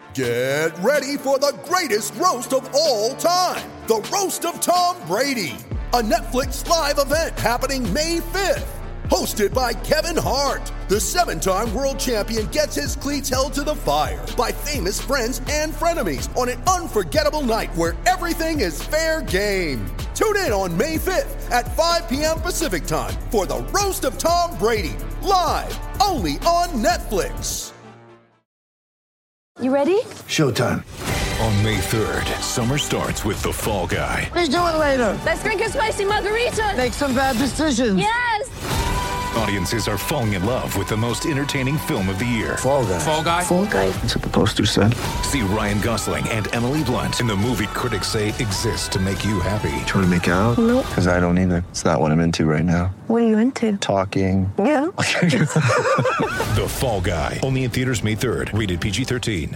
Get ready for the greatest roast of all time, the Roast of Tom Brady, a Netflix live event happening May 5th. Hosted by Kevin Hart, the 7-time world champion gets his cleats held to the fire by famous friends and frenemies on an unforgettable night where everything is fair game. Tune in on May 5th at 5 p.m. Pacific time for the Roast of Tom Brady, live only on Netflix. You ready? Showtime. On May 3rd, summer starts with The Fall Guy. Let's do it later. Let's drink a spicy margarita. Make some bad decisions. Yes! Audiences are falling in love with the most entertaining film of the year. Fall Guy. Fall Guy. Fall Guy. That's what the poster said. See Ryan Gosling and Emily Blunt in the movie critics say exists to make you happy. Trying to make it out? Nope. Because I don't either. It's not what I'm into right now. What are you into? Talking. Yeah. The Fall Guy. Only in theaters May 3rd. Rated PG-13.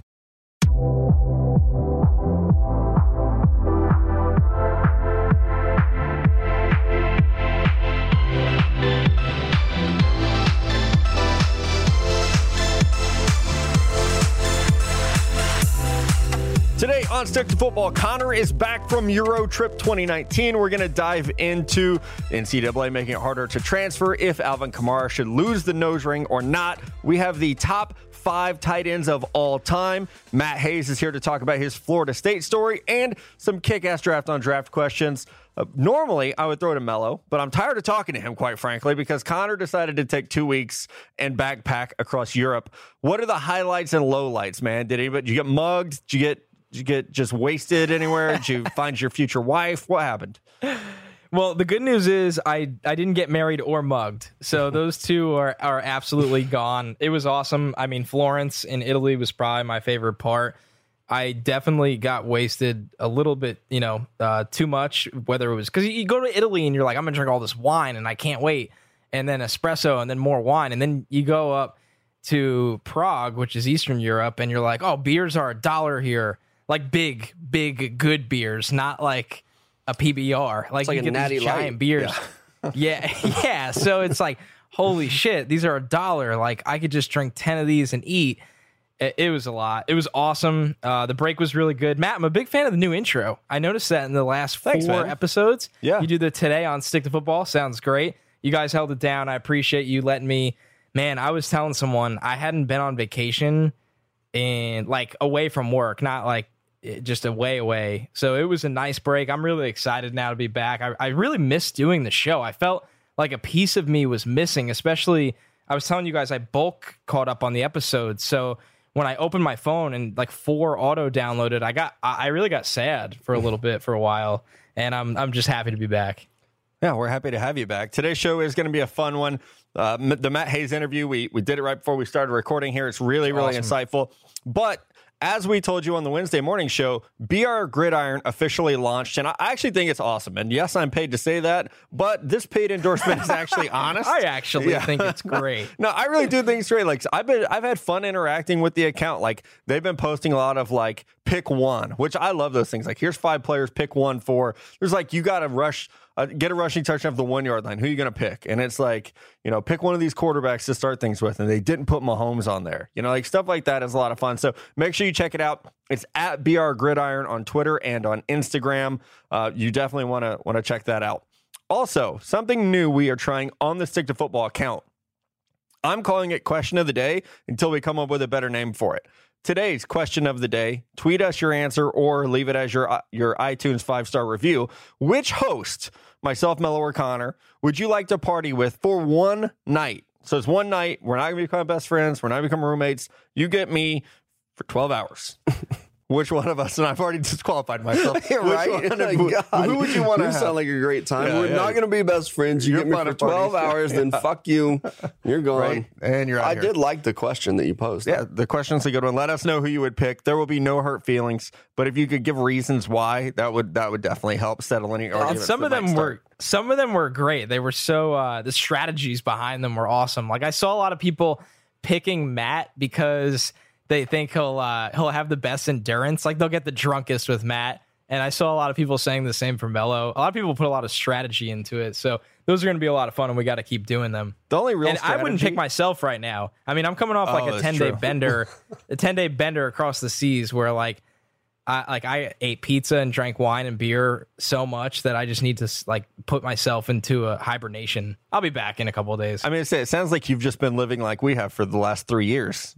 Today on Stick to Football, Connor is back from Euro Trip 2019. We're going to dive into NCAA making it harder to transfer, if Alvin Kamara should lose the nose ring or not. We have the top 5 tight ends of all time. Matt Hayes is here to talk about his Florida State story and some kick-ass draft on draft questions. Normally, I would throw to Mello, but I'm tired of talking to him, quite frankly, because Connor decided to take 2 weeks and backpack across Europe. What are the highlights and lowlights, man? Did you get mugged? Did you get just wasted anywhere? Did you find your future wife? What happened? Well, the good news is I didn't get married or mugged. So those two are absolutely gone. It was awesome. I mean, Florence in Italy was probably my favorite part. I definitely got wasted a little bit, too much, whether it was because you go to Italy and you're like, I'm going to drink all this wine and I can't wait. And then espresso and then more wine. And then you go up to Prague, which is Eastern Europe, and you're like, oh, beers are $1 here. Like big, good beers, not like a PBR. Like you a get Natty these giant Light. beers. Yeah. So it's like, holy shit, these are $1. Like I could just drink 10 of these and eat. It was a lot. It was awesome. The break was really good. Matt, I'm a big fan of the new intro. I noticed that in the last 4 episodes. Yeah. You do the today on Stick to Football. Sounds great. You guys held it down. I appreciate you letting me. Man, I was telling someone I hadn't been on vacation and like away from work, not like just away. So it was a nice break. I'm really excited now to be back. I really missed doing the show. I felt like a piece of me was missing, especially I was telling you guys I bulk caught up on the episodes. So when I opened my phone and like 4 auto downloaded, I really got sad for a little bit for a while, and I'm just happy to be back. Yeah, we're happy to have you back. Today's show is going to be a fun one. The Matt Hayes interview, we did it right before we started recording here. It's really awesome. Insightful. But as we told you on the Wednesday morning show, BR Gridiron officially launched, and I actually think it's awesome. And yes, I'm paid to say that, but this paid endorsement is actually honest. I actually think it's great. No, I really do think it's great. Like I've had fun interacting with the account. Like they've been posting a lot of like pick one, which I love those things. Like here's 5 players, pick one for. There's like you got to rush. Get a rushing touchdown off the 1 yard line. Who are you going to pick? And it's like, pick one of these quarterbacks to start things with. And they didn't put Mahomes on there. Like stuff like that is a lot of fun. So make sure you check it out. It's at BR Gridiron on Twitter and on Instagram. You definitely want to check that out. Also, something new we are trying on the Stick to Football account. I'm calling it Question of the Day until we come up with a better name for it. Today's question of the day, tweet us your answer or leave it as your iTunes 5-star review. Which host, myself, Mello, or Connor, would you like to party with for one night? So it's one night. We're not going to become best friends. We're not going to become roommates. You get me for 12 hours. Which one of us? And I've already disqualified myself. Right? Who would you want to have? You sound like a great time. Yeah, We're not going to be best friends. You get me for 12 hours, then fuck you. You're gone. Right? And you're out I here. did like the question that you posed. Yeah, the question's a good one. Let us know who you would pick. There will be no hurt feelings, but if you could give reasons why, that would definitely help settle any argument. Some of them were great. They were so the strategies behind them were awesome. Like I saw a lot of people picking Matt because they think he'll have the best endurance. Like they'll get the drunkest with Matt And I saw a lot of people saying the same for Melo. A lot of people put a lot of strategy into it. So those are going to be a lot of fun, and we got to keep doing them. The only real strategy, I wouldn't pick myself right now. I mean, I'm coming off like a 10-day bender, a 10-day bender across the seas where I ate pizza and drank wine and beer so much that I just need to like put myself into a hibernation. I'll be back in a couple of days. I mean, it sounds like you've just been living like we have for the last 3 years.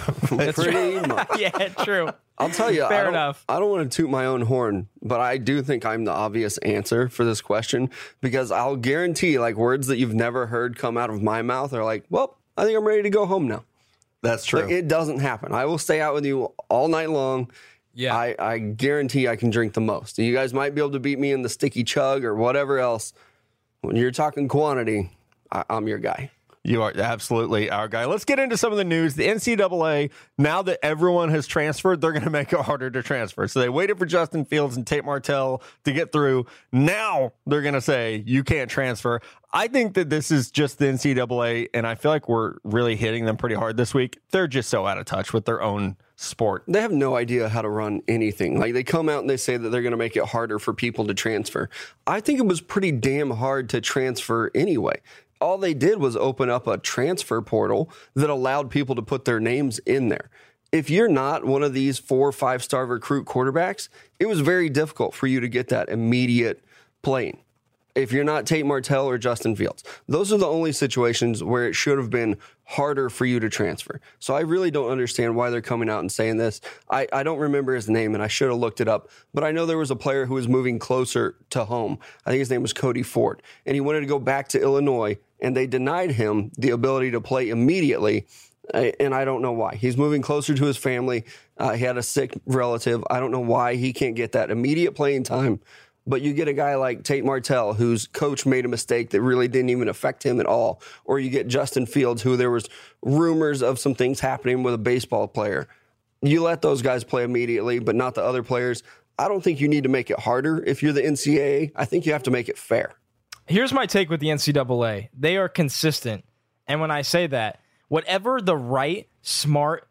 Pretty much. Yeah, true. I'll tell you, Fair enough. I don't want to toot my own horn, but I do think I'm the obvious answer for this question, because I'll guarantee like words that you've never heard come out of my mouth are like, well, I think I'm ready to go home now. That's true. Like, it doesn't happen. I will stay out with you all night long. Yeah. I guarantee I can drink the most. You guys might be able to beat me in the sticky chug or whatever else. When you're talking quantity, I'm your guy. You are absolutely our guy. Let's get into some of the news. The NCAA, now that everyone has transferred, they're going to make it harder to transfer. So they waited for Justin Fields and Tate Martell to get through. Now they're going to say you can't transfer. I think that this is just the NCAA, and I feel like we're really hitting them pretty hard this week. They're just so out of touch with their own sport. They have no idea how to run anything. Like, they come out and they say that they're going to make it harder for people to transfer. I think it was pretty damn hard to transfer anyway. All they did was open up a transfer portal that allowed people to put their names in there. If you're not one of these 4 or 5-star recruit quarterbacks, it was very difficult for you to get that immediate playing. If you're not Tate Martell or Justin Fields, those are the only situations where it should have been harder for you to transfer. So I really don't understand why they're coming out and saying this. I don't remember his name, and I should have looked it up, but I know there was a player who was moving closer to home. I think his name was Cody Ford, and he wanted to go back to Illinois, and they denied him the ability to play immediately, and I don't know why. He's moving closer to his family. He had a sick relative. I don't know why he can't get that immediate playing time. But you get a guy like Tate Martell, whose coach made a mistake that really didn't even affect him at all. Or you get Justin Fields, who there was rumors of some things happening with a baseball player. You let those guys play immediately, but not the other players. I don't think you need to make it harder if you're the NCAA. I think you have to make it fair. Here's my take with the NCAA. They are consistent. And when I say that, whatever the right, smart,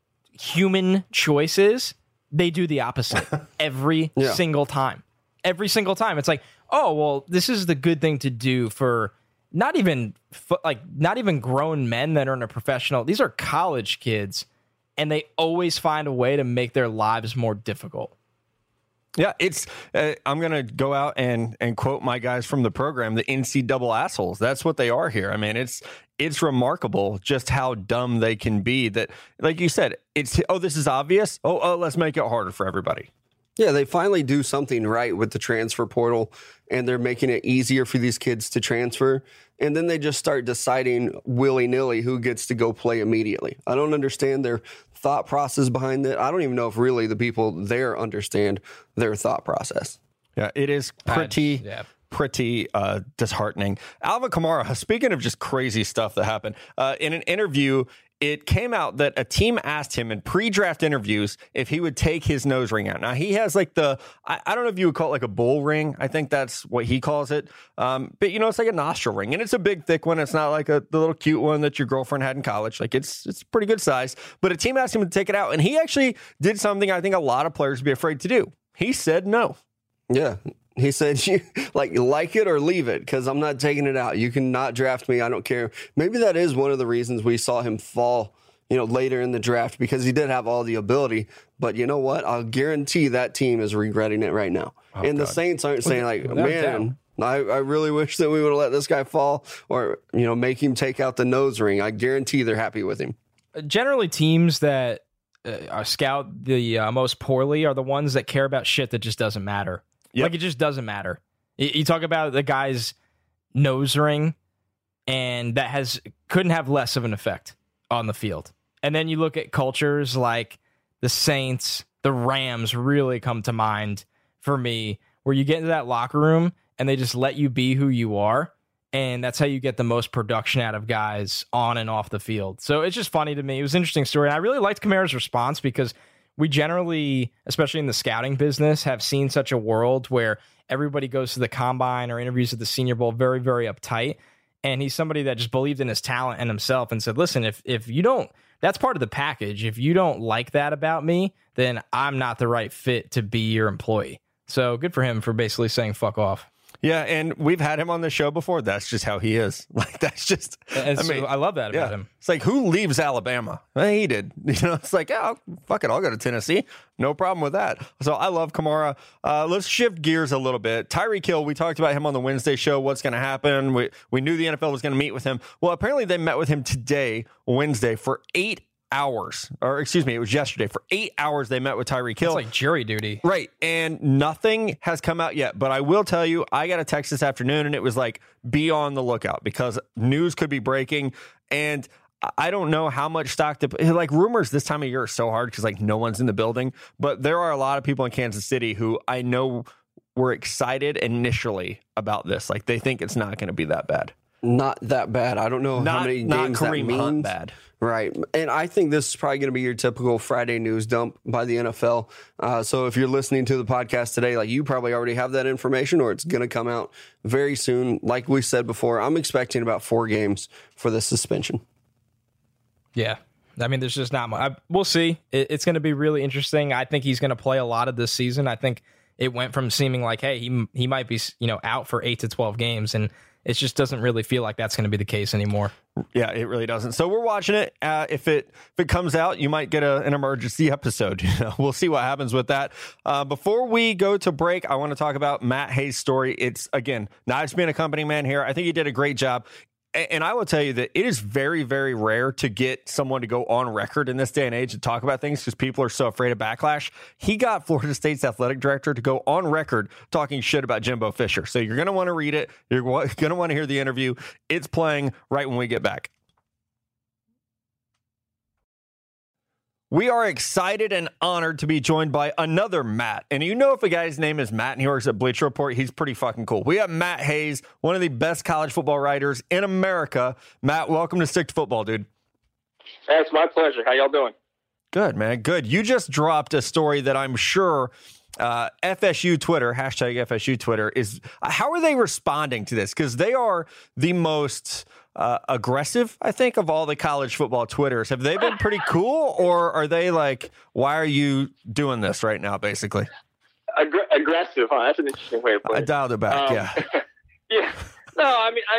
human choice is, they do the opposite every single time. Every single time. It's like, oh, well, this is the good thing to do for not even grown men that are in a professional. These are college kids, and they always find a way to make their lives more difficult. Yeah, it's. I'm going to go out and quote my guys from the program, the NC assholes. That's what they are here. I mean, it's remarkable just how dumb they can be. That, like you said, it's, oh, this is obvious. Oh, let's make it harder for everybody. Yeah, they finally do something right with the transfer portal, and they're making it easier for these kids to transfer. And then they just start deciding willy-nilly who gets to go play immediately. I don't understand their thought process behind it. I don't even know if really the people there understand their thought process. Yeah, it is pretty disheartening. Alvin Kamara, speaking of just crazy stuff that happened, in an interview, it came out that a team asked him in pre-draft interviews if he would take his nose ring out. Now, he has like I don't know if you would call it like a bull ring. I think that's what he calls it. But, it's like a nostril ring, and it's a big, thick one. It's not like the little cute one that your girlfriend had in college. Like, it's pretty good size. But a team asked him to take it out, and he actually did something I think a lot of players would be afraid to do. He said no. Yeah. He said, you like it or leave it, because I'm not taking it out. You can not draft me. I don't care. Maybe that is one of the reasons we saw him fall, later in the draft, because he did have all the ability. But you know what? I'll guarantee that team is regretting it right now. Oh, and God. The Saints aren't saying like, man, I really wish that we would have let this guy fall, or, make him take out the nose ring. I guarantee they're happy with him. Generally, teams that scout the most poorly are the ones that care about shit that just doesn't matter. Yep. Like, it just doesn't matter. You talk about the guy's nose ring, and that couldn't have less of an effect on the field. And then you look at cultures like the Saints, the Rams really come to mind for me, where you get into that locker room and they just let you be who you are. And that's how you get the most production out of guys on and off the field. So it's just funny to me. It was an interesting story. And I really liked Kamara's response, because we generally, especially in the scouting business, have seen such a world where everybody goes to the combine or interviews at the Senior Bowl very, very uptight. And he's somebody that just believed in his talent and himself and said, listen, if you don't, that's part of the package. If you don't like that about me, then I'm not the right fit to be your employee. So good for him for basically saying fuck off. Yeah, and we've had him on the show before. That's just how he is. Like, that's just, I love that about him. It's like, who leaves Alabama? Well, he did. It's like, yeah, fuck it, I'll go to Tennessee. No problem with that. So I love Kamara. Let's shift gears a little bit. Tyreek Hill, we talked about him on the Wednesday show. What's going to happen? We knew the NFL was going to meet with him. Well, apparently they met with him today, Wednesday, for 8 hours. Or excuse me, it was yesterday. For 8 hours, they met with Tyreek Hill. It's like jury duty. Right. And nothing has come out yet. But I will tell you, I got a text this afternoon and it was like, be on the lookout because news could be breaking. And I don't know how much stock to like rumors this time of year are so hard because like no one's in the building. But there are a lot of people in Kansas City who I know were excited initially about this. Like they think it's not going to be that bad. Not that bad. I don't know how many games that means. Hunt bad. Right. And I think this is probably going to be your typical Friday news dump by the NFL. So if you're listening to the podcast today, like you probably already have that information or it's going to come out very soon. Like we said before, I'm expecting about 4 games for the suspension. Yeah. I mean, there's just not much. We'll see. It's going to be really interesting. I think he's going to play a lot of this season. I think it went from seeming like, hey, he might be, out for 8 to 12 games, and it just doesn't really feel like that's going to be the case anymore. Yeah, it really doesn't. So we're watching it. If it comes out, you might get an emergency episode. We'll see what happens with that. Before we go to break, I want to talk about Matt Hayes' story. It's, again, not just being a company man here. I think he did a great job. And I will tell you that it is very, very rare to get someone to go on record in this day and age to talk about things because people are so afraid of backlash. He got Florida State's athletic director to go on record talking shit about Jimbo Fisher. So you're going to want to read it. You're going to want to hear the interview. It's playing right when we get back. We are excited and honored to be joined by another Matt. And if a guy's name is Matt and he works at Bleacher Report, he's pretty fucking cool. We have Matt Hayes, one of the best college football writers in America. Matt, welcome to Stick to Football, dude. Hey, it's my pleasure. How y'all doing? Good, man. Good. You just dropped a story that I'm sure FSU Twitter, hashtag FSU Twitter, is how are they responding to this? Because they are the most aggressive, I think, of all the college football Twitters. Have they been pretty cool, or are they like, why are you doing this right now, basically? Aggressive, huh? That's an interesting way to put it. I dialed it back, yeah. Yeah. No, I mean,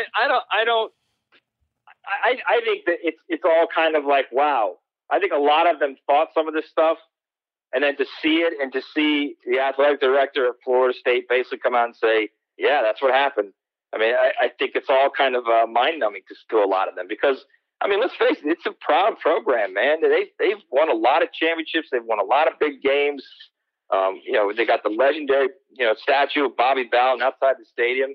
I think that it's all kind of like, wow. I think a lot of them thought some of this stuff, and then to see it and to see the athletic director at Florida State basically come out and say, yeah, that's what happened. I mean, I think it's all kind of mind-numbing to a lot of them because, I mean, let's face it, it's a proud program, man. They've won a lot of championships. They've won a lot of big games. They got the legendary, statue of Bobby Bowden outside the stadium.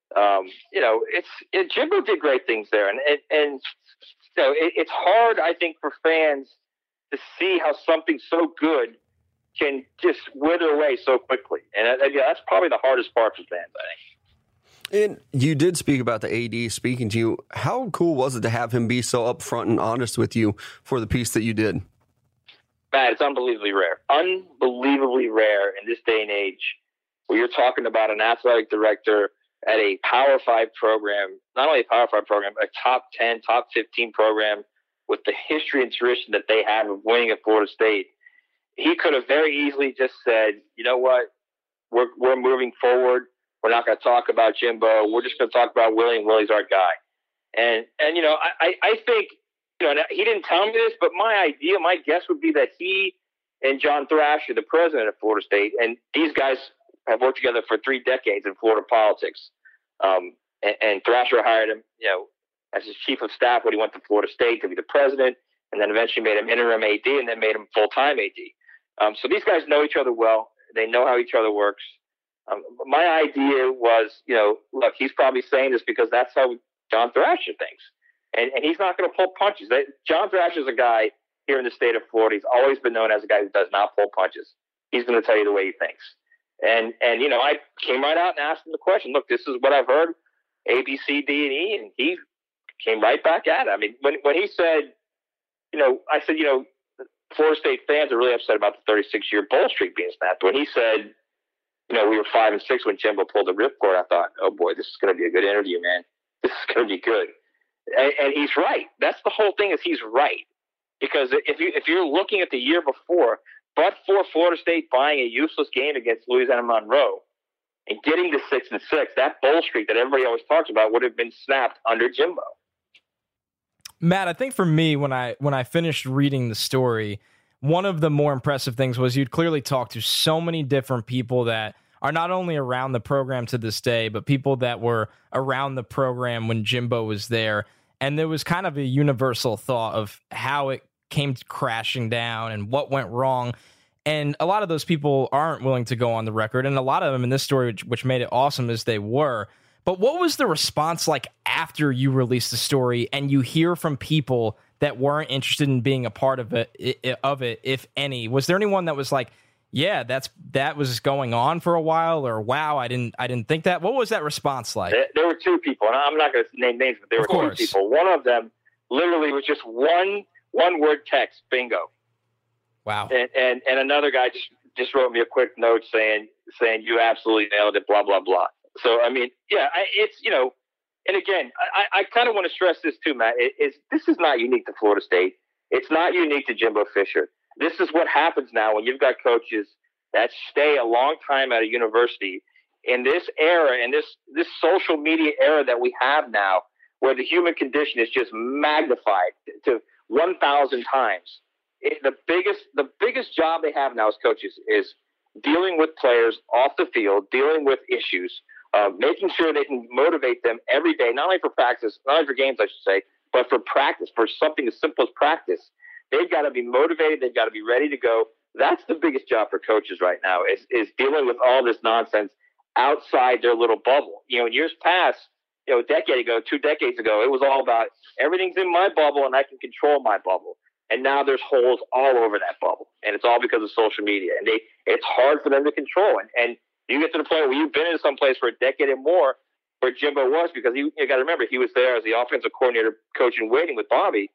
Jimbo did great things there. And it's hard, I think, for fans to see how something so good can just wither away so quickly. And that's probably the hardest part for fans, I think. And you did speak about the AD speaking to you. How cool was it to have him be so upfront and honest with you for the piece that you did? Matt, it's unbelievably rare. Unbelievably rare in this day and age where you're talking about an athletic director at a Power 5 program, not only a Power 5 program, but a top 10, top 15 program with the history and tradition that they have of winning at Florida State. He could have very easily just said, you know what, we're moving forward. We're not going to talk about Jimbo. We're just going to talk about Willie, and Willie's our guy. And I think, he didn't tell me this, but my guess would be that he and John Thrasher, the president of Florida State, and these guys have worked together for 3 decades in Florida politics. And Thrasher hired him, as his chief of staff when he went to Florida State to be the president, and then eventually made him interim AD and then made him full-time AD. So these guys know each other well. They know how each other works. My idea was, look, he's probably saying this because that's how John Thrasher thinks. And he's not going to pull punches. John Thrasher's a guy here in the state of Florida. He's always been known as a guy who does not pull punches. He's going to tell you the way he thinks. And I came right out and asked him the question, look, this is what I've heard, A, B, C, D, and E. And he came right back at it. I mean, when he said, I said, Florida State fans are really upset about the 36-year bowl streak being snapped. When he said, we were 5-6 when Jimbo pulled the ripcord, I thought, oh boy, this is going to be a good interview, man. This is going to be good. And he's right. That's the whole thing, is he's right. Because if you're looking at the year before, but for Florida State buying a useless game against Louisiana Monroe and getting to 6-6, that bowl streak that everybody always talks about would have been snapped under Jimbo. Matt, I think for me, when I finished reading the story, one of the more impressive things was you'd clearly talk to so many different people that are not only around the program to this day, but people that were around the program when Jimbo was there. And there was kind of a universal thought of how it came crashing down and what went wrong. And a lot of those people aren't willing to go on the record. And a lot of them in this story, which made it awesome, is they were. But what was the response like after you released the story and you hear from people that weren't interested in being a part of it, if any? Was there anyone that was like, yeah, that was going on for a while, or wow, I didn't think that? What was that response like? There were two people, and I'm not going to name names, but there were two people. One of them literally was just one word text, bingo. Wow. And another guy just wrote me a quick note saying you absolutely nailed it, blah blah blah. So, I mean, yeah, it's, and again, I kind of want to stress this too, Matt. This is not unique to Florida State. It's not unique to Jimbo Fisher. This is what happens now when you've got coaches that stay a long time at a university in this era, in this social media era that we have now, where the human condition is just magnified to 1,000 times. The biggest job they have now as coaches is dealing with players off the field, dealing with issues, making sure they can motivate them every day, not only for practice, not only for games, I should say, but for practice, for something as simple as practice. They've got to be motivated. They've got to be ready to go. That's the biggest job for coaches right now is dealing with all this nonsense outside their little bubble. In years past, a decade ago, 2 decades ago, it was all about everything's in my bubble and I can control my bubble. And now there's holes all over that bubble, and it's all because of social media. And it's hard for them to control. And you get to the point where you've been in some place for a decade and more where Jimbo was, because you got to remember, he was there as the offensive coordinator, coach in waiting with Bobby.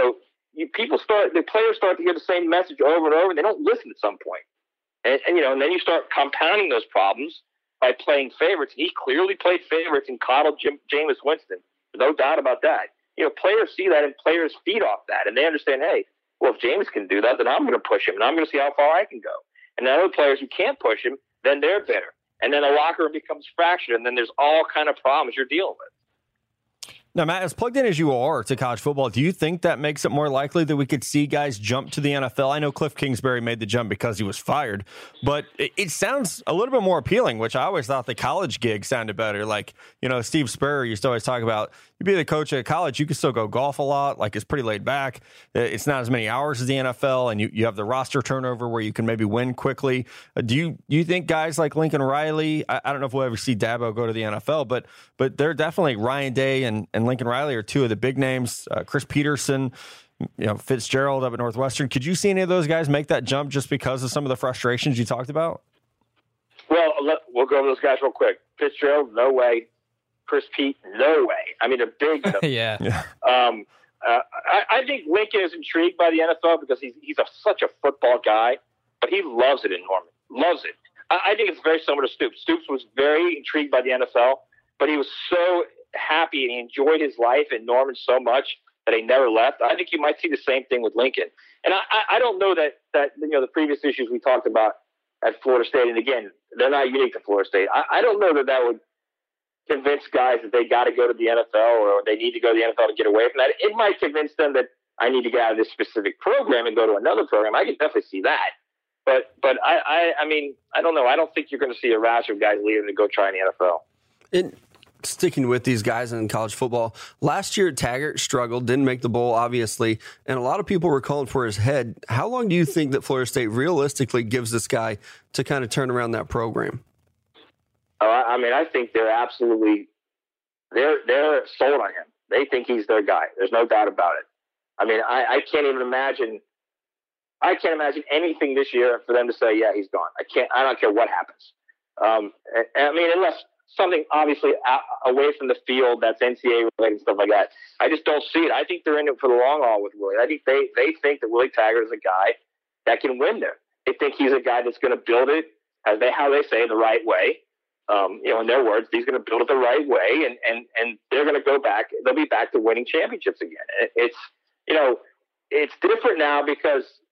The players start to hear the same message over and over, and they don't listen at some point. And then you start compounding those problems by playing favorites. He clearly played favorites and coddled Jameis Winston. No doubt about that. Players see that and players feed off that, and they understand, hey, well, if Jameis can do that, then I'm going to push him, and I'm going to see how far I can go. And then other players who can't push him, then they're bitter. And then the locker room becomes fractured, and then there's all kind of problems you're dealing with. Now, Matt, as plugged in as you are to college football, do you think that makes it more likely that we could see guys jump to the NFL? I know Cliff Kingsbury made the jump because he was fired, but it sounds a little bit more appealing, which I always thought the college gig sounded better. Like, Steve Spurrier used to always talk about, you be the coach at college, you can still go golf a lot. Like, it's pretty laid back. It's not as many hours as the NFL, and you have the roster turnover where you can maybe win quickly. Do you think guys like Lincoln Riley, I don't know if we'll ever see Dabo go to the NFL, but they're definitely Ryan Day and Lincoln Riley are two of the big names. Chris Peterson, Fitzgerald up at Northwestern. Could you see any of those guys make that jump just because of some of the frustrations you talked about? Well, we'll go over those guys real quick. Fitzgerald, no way. Chris Pete, no way. I mean, a big no. Yeah. I think Lincoln is intrigued by the NFL because he's such a football guy, but he loves it in Norman. Loves it. I think it's very similar to Stoops. Stoops was very intrigued by the NFL, but he was so happy and he enjoyed his life in Norman so much that he never left. I think you might see the same thing with Lincoln. And I don't know that the previous issues we talked about at Florida State, and again, they're not unique to Florida State. I don't know that would convince guys that they got to go to the NFL or they need to go to the NFL to get away from that. It might convince them that I need to get out of this specific program and go to another program. I can definitely see that. But I mean, I don't know. I don't think you're going to see a rash of guys leaving to go try in the NFL. And sticking with these guys in college football, last year Taggart struggled, didn't make the bowl, obviously, and a lot of people were calling for his head. How long do you think that Florida State realistically gives this guy to kind of turn around that program? I mean, I think they're absolutely they're sold on him. They think he's their guy. There's no doubt about it. I mean, I can't even imagine. I can't imagine anything this year for them to say, yeah, he's gone. I don't care what happens. I mean, unless something obviously away from the field that's NCAA related and stuff like that. I just don't see it. I think they're in it for the long haul with Willie. I think they think that Willie Taggart is a guy that can win there. They think he's a guy that's going to build it how they say the right way. In their words, he's going to build it the right way, and they're going to go back. They'll be back to winning championships again. It's different now because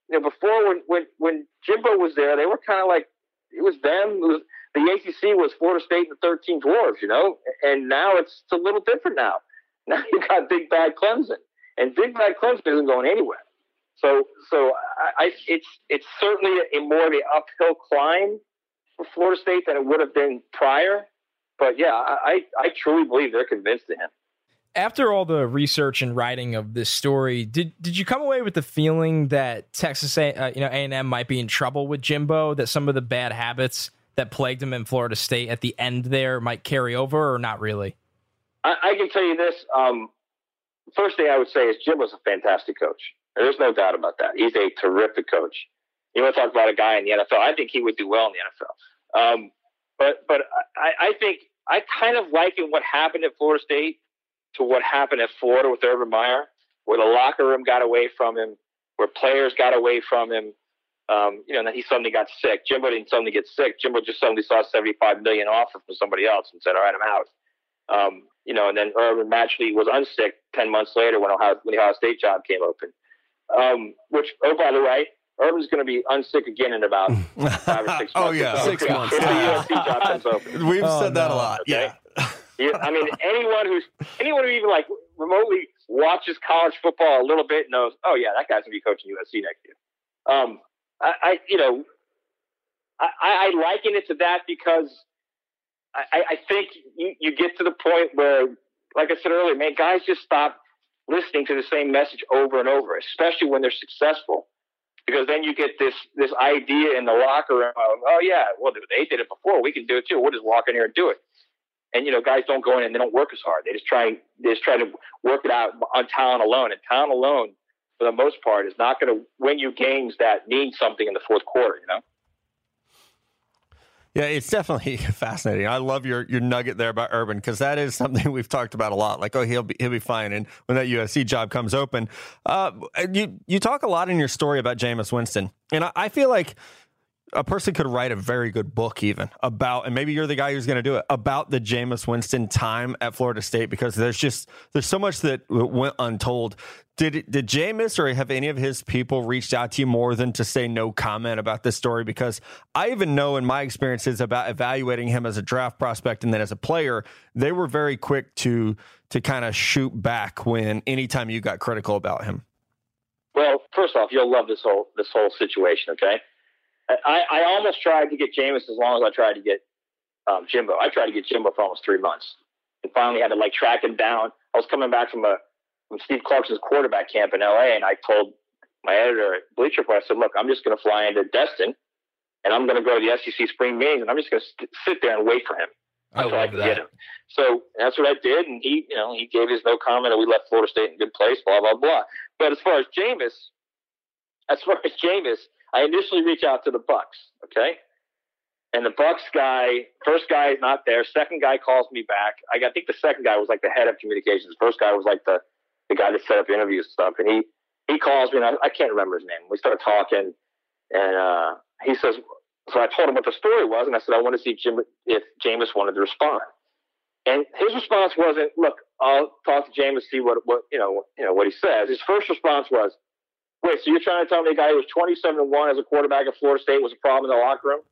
before when Jimbo was there, they were kind of like, it was them. The ACC was Florida State and the 13 Dwarves, and now it's a little different now. Now you got Big Bad Clemson, and Big Bad Clemson isn't going anywhere. So it's certainly a more of an uphill climb for Florida State than it would have been prior. But yeah, I truly believe they're convinced of him. After all the research and writing of this story, did you come away with the feeling that Texas A&M might be in trouble with Jimbo, that some of the bad habits that plagued him in Florida State at the end there might carry over, or not really? I can tell you this. First thing I would say is Jimbo's a fantastic coach. There's no doubt about that. He's a terrific coach. You want to talk about a guy in the NFL? I think he would do well in the NFL. But I think I kind of liken what happened at Florida State to what happened at Florida with Urban Meyer, where the locker room got away from him, where players got away from him. And then he suddenly got sick. Jimbo didn't suddenly get sick. Jimbo just suddenly saw $75 million offer from somebody else and said, all right, I'm out. And then Urban magically was unsick 10 months later when the Ohio State job came open. Which, by the way, Urban's going to be unsick again in about 5 or 6 months. Oh, yeah, 6 months. If the USC job comes open. We've said that a lot, okay? Yeah. I mean, anyone who even like remotely watches college football a little bit knows, oh yeah, that guy's gonna be coaching USC next year. I liken it to that because I think you get to the point where, like I said earlier, man, guys just stop listening to the same message over and over, especially when they're successful, because then you get this idea in the locker room of, oh yeah, well they did it before, we can do it too. We'll just walk in here and do it. And, guys don't go in and they don't work as hard. They just try to work it out on talent alone. And talent alone, for the most part, is not going to win you games that mean something in the fourth quarter, Yeah, it's definitely fascinating. I love your nugget there about Urban, because that is something we've talked about a lot. Like, oh, he'll be fine. And when that USC job comes open, you talk a lot in your story about Jameis Winston. And I feel like a person could write a very good book even about, and maybe you're the guy who's going to do it, about the Jameis Winston time at Florida State, because there's so much that went untold. Did Jameis or have any of his people reached out to you more than to say no comment about this story? Because I even know in my experiences about evaluating him as a draft prospect and then as a player, they were very quick to kind of shoot back when anytime you got critical about him. Well, first off, you'll love this whole situation, okay? I almost tried to get Jameis as long as I tried to get Jimbo. I tried to get Jimbo for almost 3 months, and finally had to track him down. I was coming back from Steve Clarkson's quarterback camp in LA, and I told my editor at Bleacher Report, I said, "Look, I'm just going to fly into Destin, and I'm going to go to the SEC spring meetings, and I'm just going to sit there and wait for him until I can get him." So that's what I did, and he gave his no comment, and we left Florida State in a good place, blah blah blah. But as far as Jameis, I initially reach out to the Bucks, okay? And the Bucks guy, first guy is not there. Second guy calls me back. I think the second guy was like the head of communications. The first guy was like the guy that set up interviews and stuff. And he calls me, and I can't remember his name. We started talking, and he says, so I told him what the story was, and I said, I want to see if Jameis wanted to respond. And his response wasn't, look, I'll talk to Jameis, see what he says. His first response was, wait, so you're trying to tell me a guy who was 27-1 as a quarterback at Florida State was a problem in the locker room?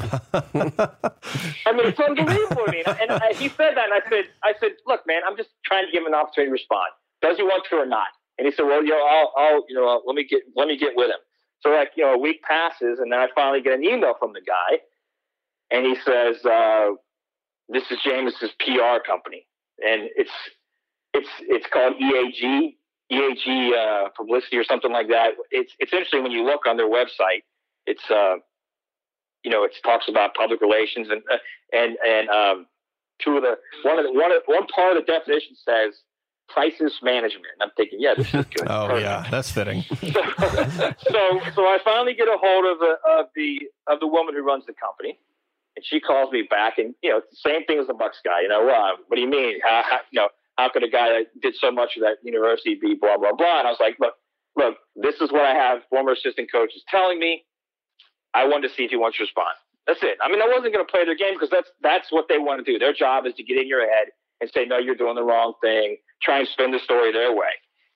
I mean, it's unbelievable. And he said that, and I said, look, man, I'm just trying to give him an opportunity to respond. Does he want to or not? And he said, well, I'll let me get with him. So a week passes, and then I finally get an email from the guy, and he says, this is Jameis's PR company, and it's called EAG Publicity or something like that. It's interesting when you look on their website. It talks about public relations and one part of the definition says crisis management. And I'm thinking, yeah, this is good. Oh, perfect. Yeah, that's fitting. So I finally get a hold of the woman who runs the company, and she calls me back, and it's the same thing as the Bucks guy. What do you mean? How could a guy that did so much of that university be blah, blah, blah? And I was like, look, this is what I have former assistant coaches telling me. I wanted to see if he wants to respond. That's it. I mean, I wasn't going to play their game because that's what they want to do. Their job is to get in your head and say, no, you're doing the wrong thing. Try and spin the story their way.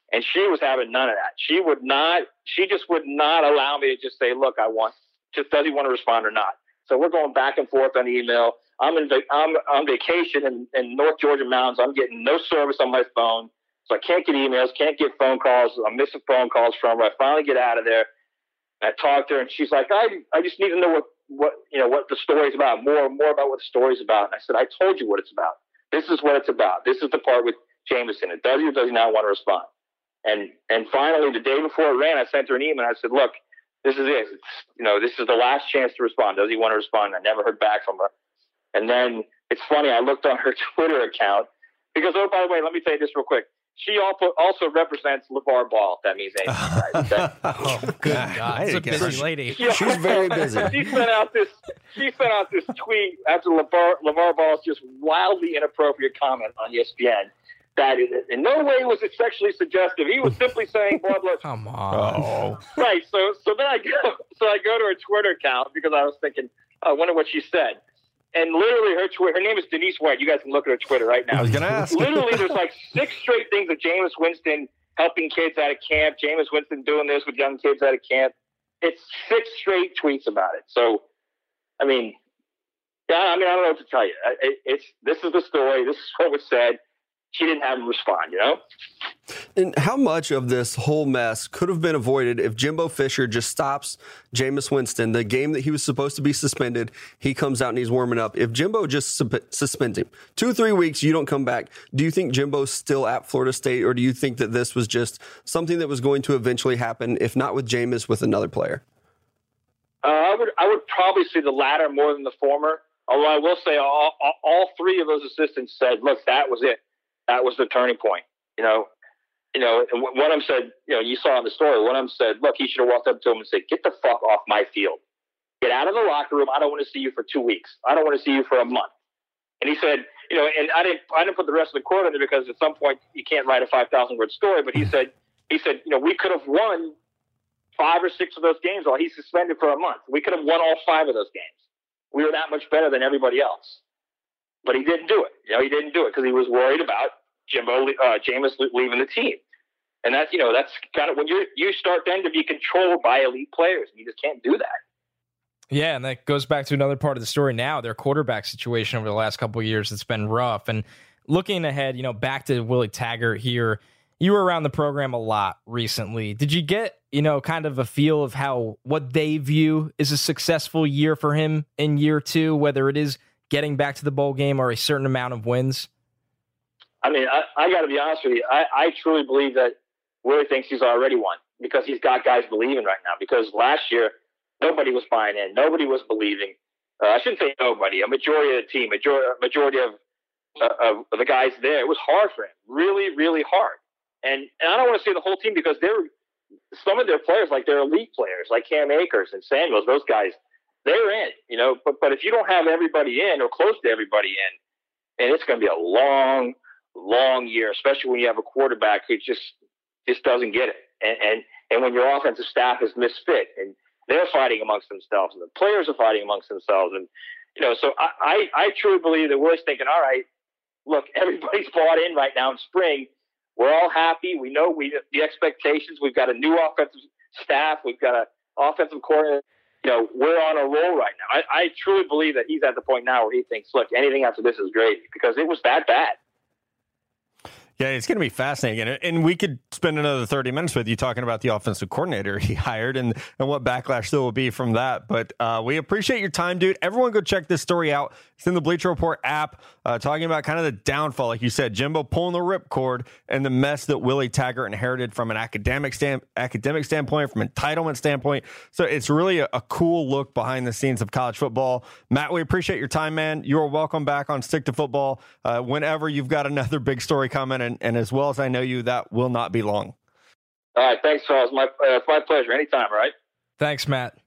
And she was having none of that. She just would not allow me to just say, look, does he want to respond or not? So we're going back and forth on email. I'm on vacation in North Georgia mountains. I'm getting no service on my phone. So I can't get emails, can't get phone calls. I'm missing phone calls from her. I finally get out of there. I talked to her, and she's like, I just need to know what the story's about, more about what the story's about. And I said, I told you what it's about. This is what it's about. This is the part with Jameson. It does he or does he not want to respond? And finally, the day before it ran, I sent her an email. I said, look, this is it. This is the last chance to respond. Does he want to respond? I never heard back from her. And then it's funny. I looked on her Twitter account because, oh, by the way, let me say this real quick. She also represents LeVar Ball, if that means anything. Right? Okay? Oh, good God. That's a busy lady. She's very busy. She sent out this tweet after LeVar Ball's just wildly inappropriate comment on ESPN that in no way was it sexually suggestive. He was simply saying, "Blood." Come on. Oh. Right. So then I go to her Twitter account because I was thinking, I wonder what she said. And literally her name is Denise White. You guys can look at her Twitter right now. I was going to ask. Literally, there's like 6 straight things of Jameis Winston helping kids out of camp. Jameis Winston doing this with young kids out of camp. It's 6 straight tweets about it. So, I don't know what to tell you. This is the story. This is what was said. She didn't have him respond, And how much of this whole mess could have been avoided if Jimbo Fisher just stops Jameis Winston, the game that he was supposed to be suspended, he comes out and he's warming up. If Jimbo just suspends him, 2-3 weeks, you don't come back, do you think Jimbo's still at Florida State, or do you think that this was just something that was going to eventually happen, if not with Jameis, with another player? I would probably say the latter more than the former, although I will say all 3 of those assistants said, look, that was it. That was the turning point, and one of them said, you saw in the story, one of them said, look, he should have walked up to him and said, get the fuck off my field. Get out of the locker room. I don't want to see you for 2 weeks. I don't want to see you for a month. And he said, and I didn't put the rest of the quote in there because at some point you can't write a 5,000-word story, but he said, we could have won 5 or 6 of those games while he's suspended for a month. We could have won all 5 of those games. We were that much better than everybody else. But he didn't do it. He didn't do it because he was worried about Jameis leaving the team. And that's kind of when you start then to be controlled by elite players. You just can't do that. Yeah, and that goes back to another part of the story now, their quarterback situation over the last couple of years. It's been rough. And looking ahead, back to Willie Taggart here, you were around the program a lot recently. Did you get, kind of a feel of what they view is a successful year for him in year 2, whether it is getting back to the bowl game or a certain amount of wins? I got to be honest with you. I truly believe that Willie thinks he's already won because he's got guys believing right now. Because last year, nobody was buying in. Nobody was believing. I shouldn't say nobody. A majority of the team, majority of the guys there, it was hard for him. Really, really hard. And I don't want to say the whole team because some of their players, like their elite players, like Cam Akers and Samuels, those guys, they're in, but if you don't have everybody in or close to everybody in, and it's going to be a long, long year, especially when you have a quarterback who just doesn't get it. And when your offensive staff is misfit and they're fighting amongst themselves and the players are fighting amongst themselves. And, so I truly believe that Willie's thinking, all right, look, everybody's bought in right now in spring. We're all happy. We know the expectations. We've got a new offensive staff. We've got an offensive coordinator. We're on a roll right now. I truly believe that he's at the point now where he thinks, look, anything after this is great because it was that bad. Yeah, it's going to be fascinating. And we could spend another 30 minutes with you talking about the offensive coordinator he hired and what backlash there will be from that. But we appreciate your time, dude. Everyone go check this story out. It's in the Bleacher Report app, talking about kind of the downfall, like you said, Jimbo pulling the ripcord and the mess that Willie Taggart inherited from an academic standpoint, from an entitlement standpoint. So it's really a cool look behind the scenes of college football. Matt, we appreciate your time, man. You are welcome back on Stick to Football whenever you've got another big story coming. And as well as I know you, that will not be long. All right. Thanks, Charles. It's my pleasure. Anytime, all right? Thanks, Matt.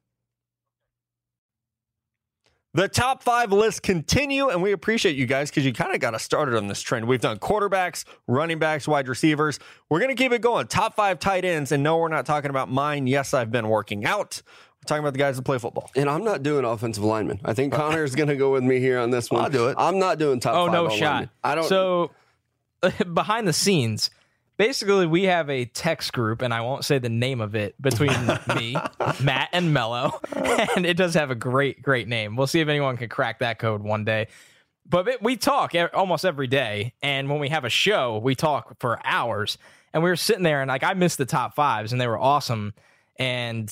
The top 5 lists continue, and we appreciate you guys because you kind of got us started on this trend. We've done quarterbacks, running backs, wide receivers. We're going to keep it going. Top 5 tight ends, and no, we're not talking about mine. Yes, I've been working out. We're talking about the guys that play football. And I'm not doing offensive linemen. I think Connor is going to go with me here on this one. I'll do it. I'm not doing top 5 no linemen. shot. I don't. So behind the scenes, basically we have a text group, and I won't say the name of it, between me, Matt, and Mello, and it does have a great name. We'll see if anyone can crack that code one day. But we talk almost every day, and when we have a show, we talk for hours. And we were sitting there, and like I missed the top fives, and they were awesome. And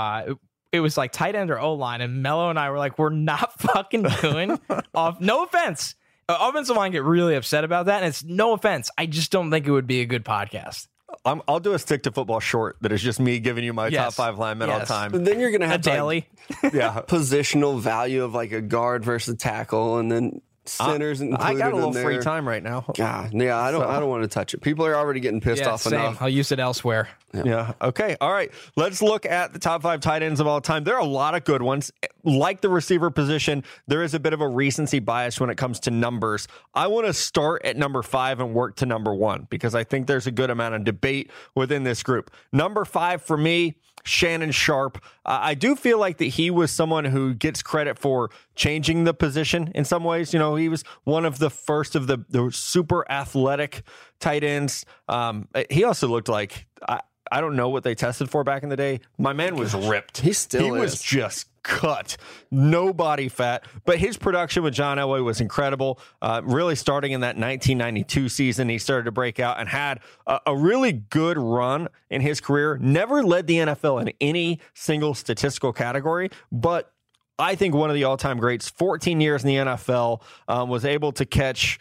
it was like tight end or O-line, and Mello and I were like, we're not fucking doing off. No offense. Offensive line get really upset about that, and it's no offense. I just don't think it would be a good podcast. I'll do a stick to football short that is just me giving you my top 5 linemen all time. But then you're going to have daily positional value of like a guard versus a tackle, and then centers included. I got a little in there. free time right now. God, yeah, I don't want to touch it. People are already getting pissed off same. enough. I'll use it elsewhere. Yeah. Okay. All right. Let's look at the top 5 tight ends of all time. There are a lot of good ones. Like the receiver position, there is a bit of a recency bias when it comes to numbers. I want to start at number 5 and work to number 1 because I think there's a good amount of debate within this group. Number 5 for me, Shannon Sharpe. I do feel like that he was someone who gets credit for changing the position in some ways. You know, he was one of the first of the super athletic tight ends. He also looked like, I don't know what they tested for back in the day. My man was ripped. He was just cut. No body fat. But his production with John Elway was incredible. Really starting in that 1992 season, he started to break out and had a really good run in his career. Never led the NFL in any single statistical category, but I think one of the all-time greats, 14 years in the NFL, was able to catch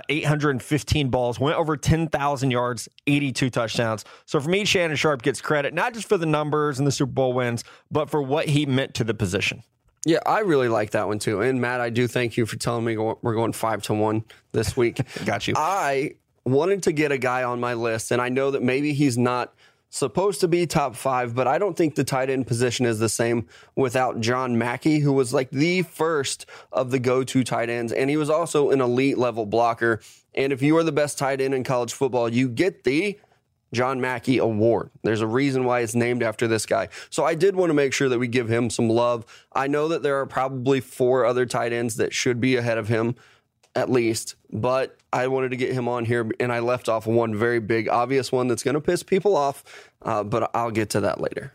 815 balls, went over 10,000 yards, 82 touchdowns. So for me, Shannon Sharpe gets credit, not just for the numbers and the Super Bowl wins, but for what he meant to the position. Yeah, I really like that one too. And Matt, I do thank you for telling me we're going 5-1 this week. Got you. I wanted to get a guy on my list, and I know that maybe he's not supposed to be top 5, but I don't think the tight end position is the same without John Mackey, who was like the first of the go-to tight ends, and he was also an elite level blocker. And if you are the best tight end in college football, you get the John Mackey Award. There's a reason why it's named after this guy. So I did want to make sure that we give him some love. I know that there are probably 4 other tight ends that should be ahead of him, at least, but I wanted to get him on here, and I left off one very big, obvious one that's going to piss people off, but I'll get to that later.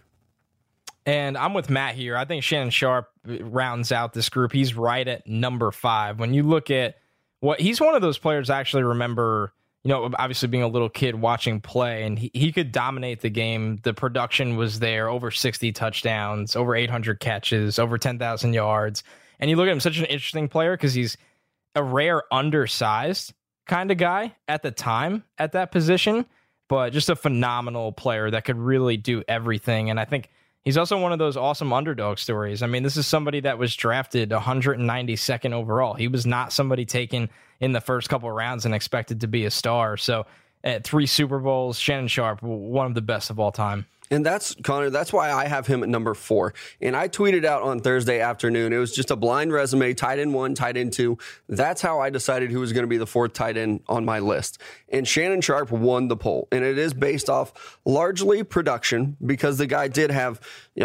And I'm with Matt here. I think Shannon Sharpe rounds out this group. He's right at number 5. When you look at he's one of those players I actually remember, you know, obviously being a little kid watching play, and he could dominate the game. The production was there, over 60 touchdowns, over 800 catches, over 10,000 yards. And you look at him, such an interesting player because he's a rare undersized kind of guy at the time at that position, but just a phenomenal player that could really do everything. And I think he's also one of those awesome underdog stories. I mean, this is somebody that was drafted 192nd overall. He was not somebody taken in the first couple of rounds and expected to be a star. So at 3 Super Bowls, Shannon Sharpe, one of the best of all time. And that's, Connor, that's why I have him at number 4. And I tweeted out on Thursday afternoon, it was just a blind resume, tight end 1, tight end 2. That's how I decided who was going to be the 4th tight end on my list. And Shannon Sharpe won the poll. And it is based off largely production because the guy did have,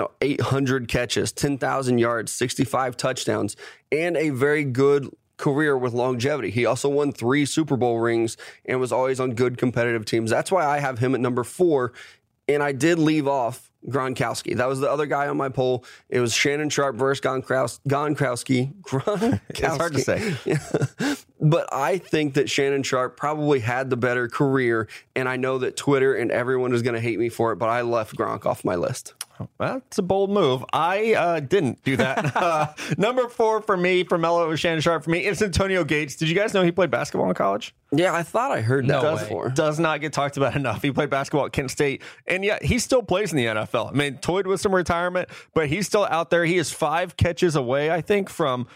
800 catches, 10,000 yards, 65 touchdowns, and a very good career with longevity. He also won 3 Super Bowl rings and was always on good competitive teams. That's why I have him at number 4. And I did leave off Gronkowski. That was the other guy on my poll. It was Shannon Sharpe versus Gronkowski. It's hard to say. Yeah. But I think that Shannon Sharpe probably had the better career, and I know that Twitter and everyone is going to hate me for it, but I left Gronk off my list. Well, it's a bold move. I didn't do that. Number 4 for me, for Mello, it was Shannon Sharpe. For me, it's Antonio Gates. Did you guys know he played basketball in college? Yeah, I thought I heard that before. Does not get talked about enough. He played basketball at Kent State, and yet he still plays in the NFL. I mean, toyed with some retirement, but he's still out there. He is 5 catches away, I think,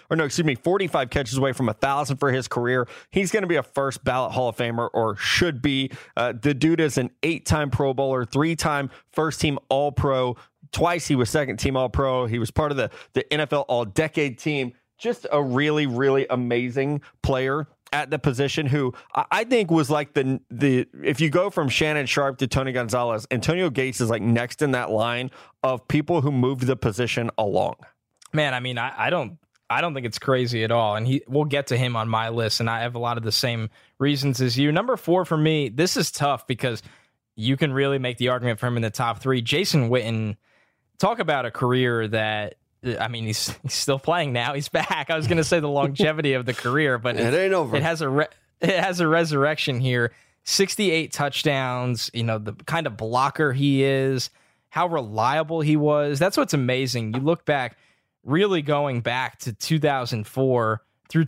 45 catches away from 1,000 for his career. He's going to be a first ballot Hall of Famer, or should be. The dude is an 8-time Pro Bowler, 3-time first-team All-Pro. Twice he was second-team All-Pro. He was part of the NFL All-Decade team. Just a really, really amazing player at the position who I think was like the if you go from Shannon Sharpe to Tony Gonzalez, Antonio Gates is like next in that line of people who moved the position along. Man, I mean, I don't think it's crazy at all. And we'll get to him on my list, and I have a lot of the same reasons as you. Number 4 for me, this is tough because you can really make the argument for him in the top 3. Jason Witten, talk about a career that, I mean, he's still playing now. He's back. I was going to say the longevity of the career, but it ain't over. It has a resurrection here. 68 touchdowns, the kind of blocker he is, how reliable he was. That's what's amazing. You look back, really going back to 2004 through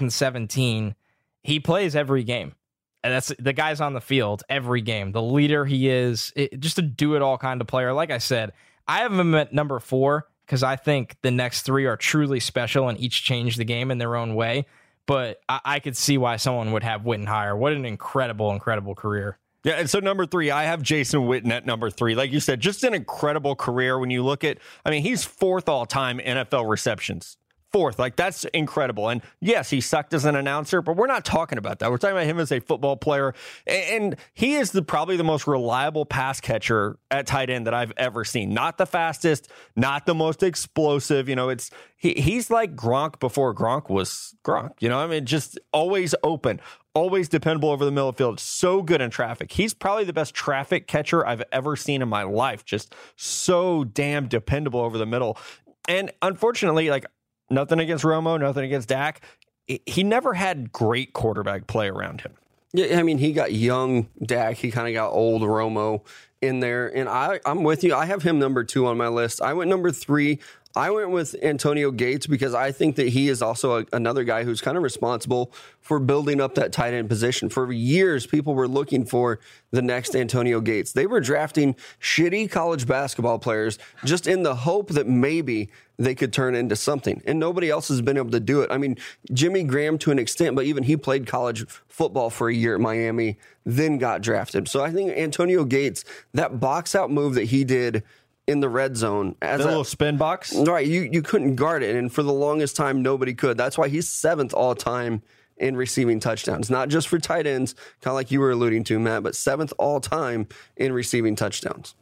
2017, he plays every game. And that's the guy's on the field every game. The leader he is, just a do-it-all kind of player. Like I said, I have him at number 4 because I think the next 3 are truly special and each change the game in their own way. But I could see why someone would have Witten higher. What an incredible, incredible career. Yeah, and so number 3, I have Jason Witten at number 3. Like you said, just an incredible career when you look at, he's 4th all-time NFL receptions. 4th, like that's incredible. And yes, he sucked as an announcer, but we're not talking about that. We're talking about him as a football player. And he is probably the most reliable pass catcher at tight end that I've ever seen. Not the fastest, not the most explosive. He's like Gronk before Gronk was Gronk. Just always open, always dependable over the middle of the field. So good in traffic. He's probably the best traffic catcher I've ever seen in my life. Just so damn dependable over the middle. And unfortunately, nothing against Romo, nothing against Dak. He never had great quarterback play around him. Yeah, he got young Dak. He kind of got old Romo in there. And I'm with you. I have him number 2 on my list. I went number 3. I went with Antonio Gates because I think that he is also another guy who's kind of responsible for building up that tight end position. For years, people were looking for the next Antonio Gates. They were drafting shitty college basketball players just in the hope that maybe they could turn into something. And nobody else has been able to do it. Jimmy Graham to an extent, but even he played college football for a year at Miami, then got drafted. So I think Antonio Gates, that box out move that he did in the red zone, as the little spin box, right? You couldn't guard it, and for the longest time, nobody could. That's why he's 7th all time in receiving touchdowns, not just for tight ends, kind of like you were alluding to, Matt, but 7th all time in receiving touchdowns.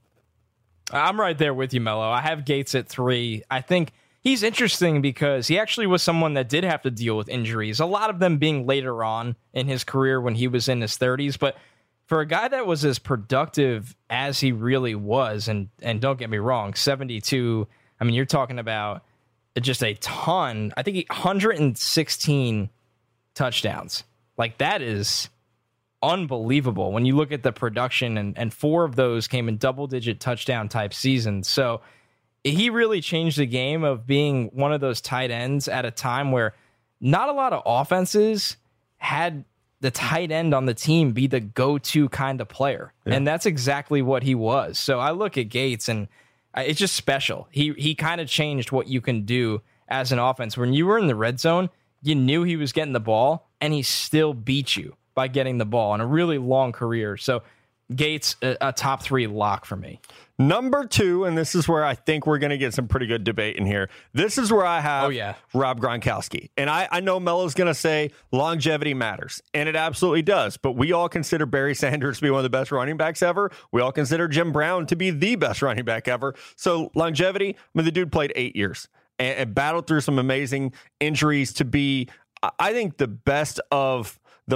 I'm right there with you, Mello. I have Gates at 3. I think he's interesting because he actually was someone that did have to deal with injuries, a lot of them being later on in his career when he was in his 30s, but for a guy that was as productive as he really was, and don't get me wrong, 72, you're talking about just a ton. I think 116 touchdowns. That is unbelievable when you look at the production, and 4 of those came in double-digit touchdown type seasons. So he really changed the game of being one of those tight ends at a time where not a lot of offenses had the tight end on the team be the go-to kind of player. Yeah. And that's exactly what he was. So I look at Gates and it's just special. He kind of changed what you can do as an offense. When you were in the red zone, you knew he was getting the ball and he still beat you by getting the ball in a really long career. So Gates, a top 3 lock for me. Number 2, and this is where I think we're going to get some pretty good debate in here. This is where I have Rob Gronkowski. And I know Mello's going to say longevity matters, and it absolutely does. But we all consider Barry Sanders to be one of the best running backs ever. We all consider Jim Brown to be the best running back ever. So longevity, the dude played 8 years and battled through some amazing injuries to be, I think, the best of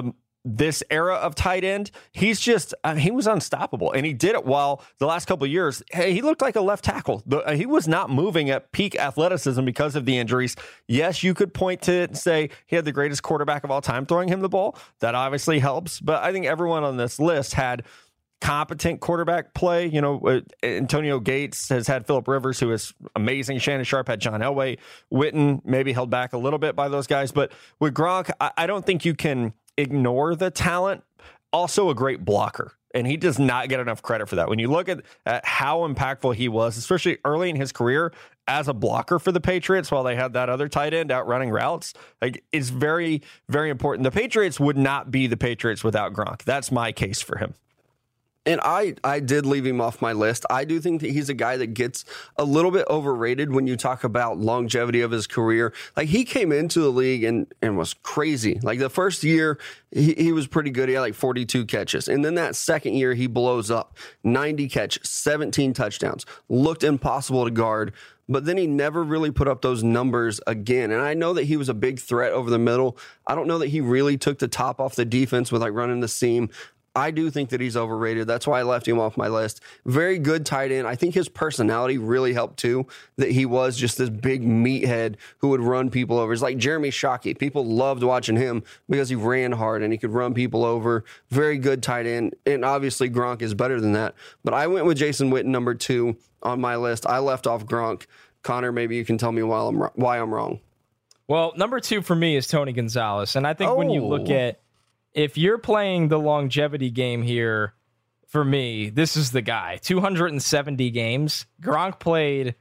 this era of tight end. He's just, he was unstoppable, and he did it while the last couple of years, he looked like a left tackle. He was not moving at peak athleticism because of the injuries. Yes, you could point to it and say he had the greatest quarterback of all time throwing him the ball. That obviously helps, but I think everyone on this list had competent quarterback play. Antonio Gates has had Phillip Rivers, who is amazing. Shannon Sharp had John Elway. Witten maybe held back a little bit by those guys, but with Gronk, I don't think you can ignore the talent. Also a great blocker, and he does not get enough credit for that. When you look at how impactful he was, especially early in his career as a blocker for the Patriots while they had that other tight end out running routes, it's very, very important. The Patriots would not be the Patriots without Gronk. That's my case for him. And I did leave him off my list. I do think that he's a guy that gets a little bit overrated when you talk about longevity of his career. He came into the league and was crazy. The first year, he was pretty good. He had 42 catches. And then that second year, he blows up. 90 catches, 17 touchdowns. Looked impossible to guard. But then he never really put up those numbers again. And I know that he was a big threat over the middle. I don't know that he really took the top off the defense with running the seam. I do think that he's overrated. That's why I left him off my list. Very good tight end. I think his personality really helped too, that he was just this big meathead who would run people over. It's like Jeremy Shockey. People loved watching him because he ran hard and he could run people over. Very good tight end. And obviously Gronk is better than that. But I went with Jason Witten, number 2 on my list. I left off Gronk. Connor, maybe you can tell me why I'm wrong. Well, number 2 for me is Tony Gonzalez. And I think when you look at, if you're playing the longevity game here, for me, this is the guy. 270 games. Gronk played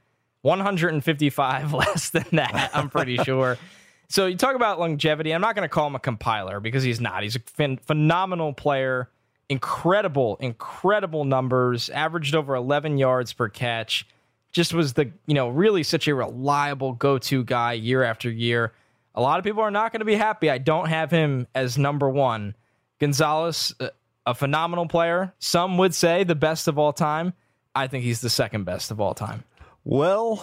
155 less than that, I'm pretty sure. So you talk about longevity. I'm not going to call him a compiler because he's not. He's a phenomenal player. Incredible numbers. Averaged over 11 yards per catch. Just was the, really such a reliable go-to guy year after year. A lot of people are not going to be happy. I don't have him as number 1. Gonzalez, a phenomenal player. Some would say the best of all time. I think he's the second best of all time. Well.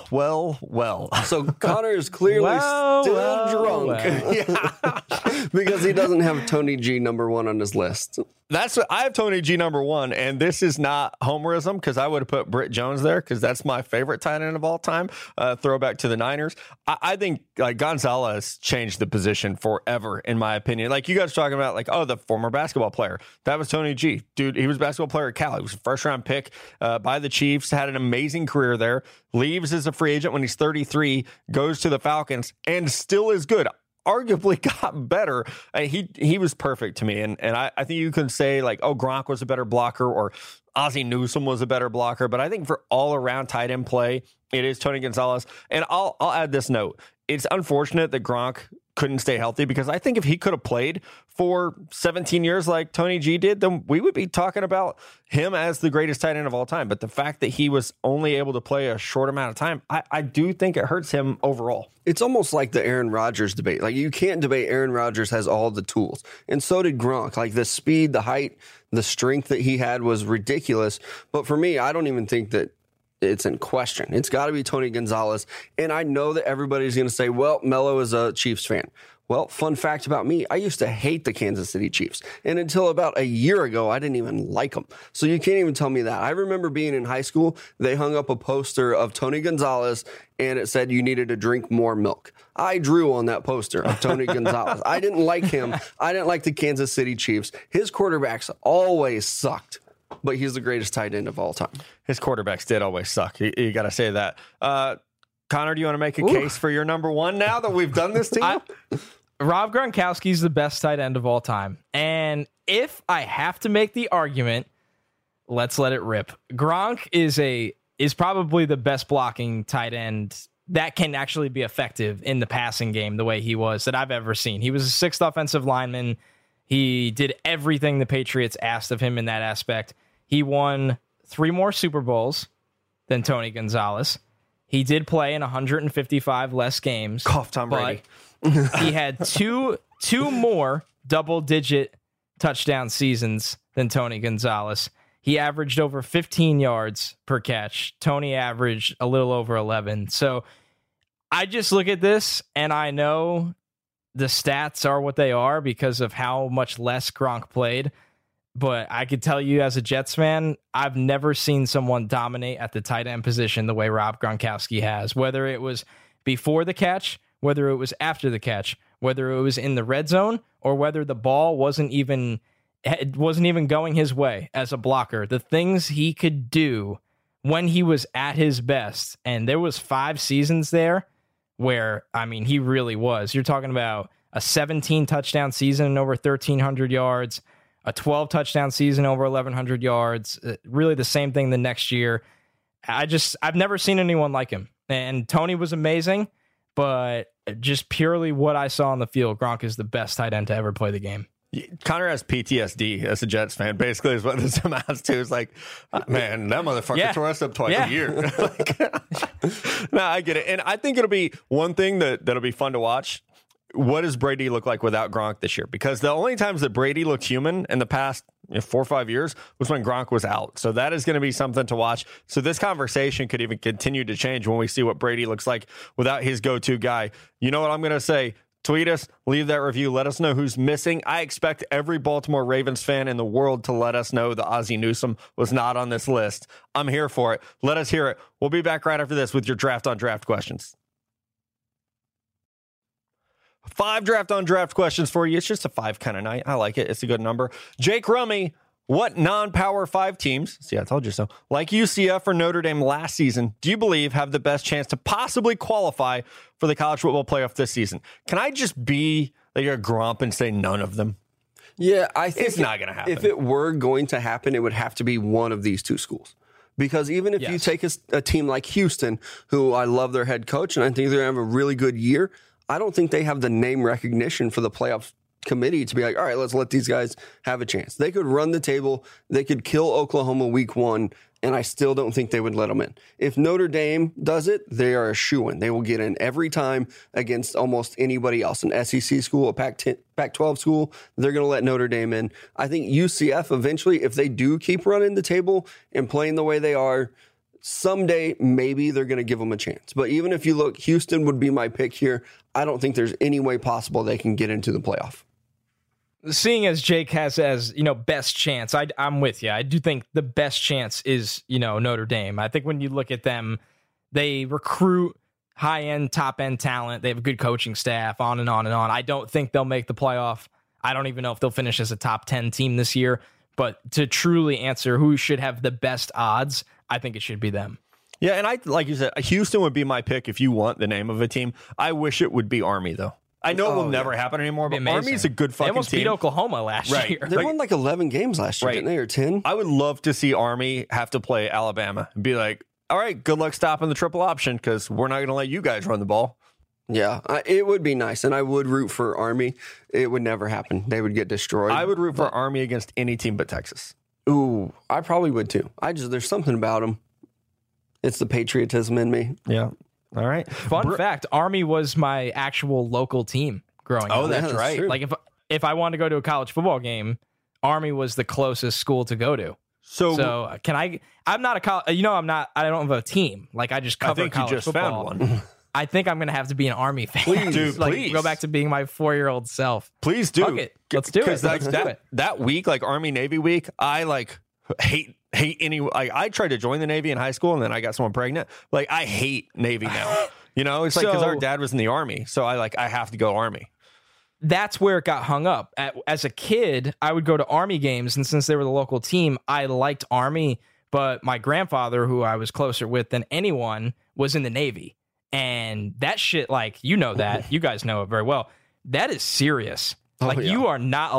So Connor is clearly still drunk. Yeah. Because he doesn't have Tony G number 1 on his list. I have Tony G number 1, and this is not homerism because I would have put Britt Jones there because that's my favorite tight end of all time. Throwback to the Niners. I think Gonzalez changed the position forever, in my opinion. Like you guys talking about, the former basketball player. That was Tony G. Dude, he was a basketball player at Cal. He was a first-round pick by the Chiefs, had an amazing career there, leaves as a free agent when he's 33, goes to the Falcons, and still is good. Arguably got better. He was perfect to me. And I think you can say Gronk was a better blocker or Ozzie Newsome was a better blocker. But I think for all around tight end play, it is Tony Gonzalez. And I'll add this note. It's unfortunate that Gronk couldn't stay healthy because I think if he could have played for 17 years like Tony G did, then we would be talking about him as the greatest tight end of all time. But the fact that he was only able to play a short amount of time, I do think it hurts him overall. It's almost like the Aaron Rodgers debate. You can't debate Aaron Rodgers has all the tools. And so did Gronk. The speed, the height, the strength that he had was ridiculous. But for me, I don't even think that it's in question. It's got to be Tony Gonzalez. And I know that everybody's going to say, well, Mello is a Chiefs fan. Well, fun fact about me, I used to hate the Kansas City Chiefs. And until about a year ago, I didn't even like them. So you can't even tell me that. I remember being in high school, they hung up a poster of Tony Gonzalez, and it said you needed to drink more milk. I drew on that poster of Tony Gonzalez. I didn't like him. I didn't like the Kansas City Chiefs. His quarterbacks always sucked. But he's the greatest tight end of all time. His quarterbacks did always suck. You got to say that. Connor, do you want to make a case for your number 1 now that we've done this to you? Rob Gronkowski's the best tight end of all time. And if I have to make the argument, let's let it rip. Gronk is probably the best blocking tight end that can actually be effective in the passing game the way he was that I've ever seen. He was a 6th offensive lineman. He did everything the Patriots asked of him in that aspect. He won 3 more Super Bowls than Tony Gonzalez. He did play in 155 less games. Cough, Tom Brady. He had two more double-digit touchdown seasons than Tony Gonzalez. He averaged over 15 yards per catch. Tony averaged a little over 11. So I just look at this, and I know the stats are what they are because of how much less Gronk played. But I could tell you as a Jets fan, I've never seen someone dominate at the tight end position the way Rob Gronkowski has, whether it was before the catch, whether it was after the catch, whether it was in the red zone, or whether the ball wasn't even going his way as a blocker. The things he could do when he was at his best, and there was 5 seasons there where, he really was. You're talking about a 17 touchdown season and over 1,300 yards, a 12 touchdown season over 1,100 yards, really the same thing the next year. I've never seen anyone like him. And Tony was amazing, but just purely what I saw on the field, Gronk is the best tight end to ever play the game. Connor has PTSD as a Jets fan, basically, is what this amounts to. It's like, man, that motherfucker tore us up twice a year. No, I get it. And I think it'll be one thing that'll be fun to watch. What does Brady look like without Gronk this year? Because the only times that Brady looked human in the past 4 or 5 years was when Gronk was out. So that is going to be something to watch. So this conversation could even continue to change when we see what Brady looks like without his go-to guy. You know what I'm going to say? Tweet us, leave that review. Let us know who's missing. I expect every Baltimore Ravens fan in the world to let us know that Ozzie Newsome was not on this list. I'm here for it. Let us hear it. We'll be back right after this with your draft on draft questions. 5 draft on draft questions for you. It's just a 5 kind of night. I like it. It's a good number. Jake Rummy, what non-Power 5 teams, see, I told you so, like UCF or Notre Dame last season, do you believe have the best chance to possibly qualify for the college football playoff this season? Can I just be like a grump and say none of them? Yeah, I think it's not going to happen. If it were going to happen, it would have to be one of these 2 schools. Because even if you take a team like Houston, who I love their head coach, and I think they're going to have a really good year, I don't think they have the name recognition for the playoff committee to be like, all right, let's let these guys have a chance. They could run the table. They could kill Oklahoma week 1, and I still don't think they would let them in. If Notre Dame does it, they are a shoo-in. They will get in every time against almost anybody else. An SEC school, a Pac-12 school, they're going to let Notre Dame in. I think UCF eventually, if they do keep running the table and playing the way they are, someday, maybe they're going to give them a chance. But even if you look, Houston would be my pick here. I don't think there's any way possible they can get into the playoff. Seeing as Jake has as, best chance, I'm with you. I do think the best chance is, Notre Dame. I think when you look at them, they recruit high-end, top-end talent. They have a good coaching staff, on and on and on. I don't think they'll make the playoff. I don't even know if they'll finish as a top 10 team this year. But to truly answer who should have the best odds, I think it should be them. Yeah, and like you said, Houston would be my pick if you want the name of a team. I wish it would be Army, though. I know it will never happen anymore, but Army's a good fucking team. They almost beat Oklahoma last year. They won like 11 games last year, didn't they, or 10? I would love to see Army have to play Alabama and be like, all right, good luck stopping the triple option because we're not going to let you guys run the ball. Yeah, it would be nice, and I would root for Army. It would never happen. They would get destroyed. I would root for Army against any team but Texas. Ooh, I probably would too. There's something about them. It's the patriotism in me. Yeah. All right. Fun fact, Army was my actual local team growing up. Oh, that's right. True. Like if I wanted to go to a college football game, Army was the closest school to go to. So can I'm not a college, I don't have a team. Like I just cover college football. Found one. I think I'm going to have to be an Army fan. Please, dude, please. Go back to being my 4-year-old self. Please do. Fuck it. Let's do it. Because that week, like Army Navy week, I hate any. I tried to join the Navy in high school, and then I got someone pregnant. Like I hate Navy now. It's like because our dad was in the Army, so I have to go Army. That's where it got hung up. As a kid, I would go to Army games, and since they were the local team, I liked Army. But my grandfather, who I was closer with than anyone, was in the Navy. And that shit, that, you guys know it very well. That is serious. You are not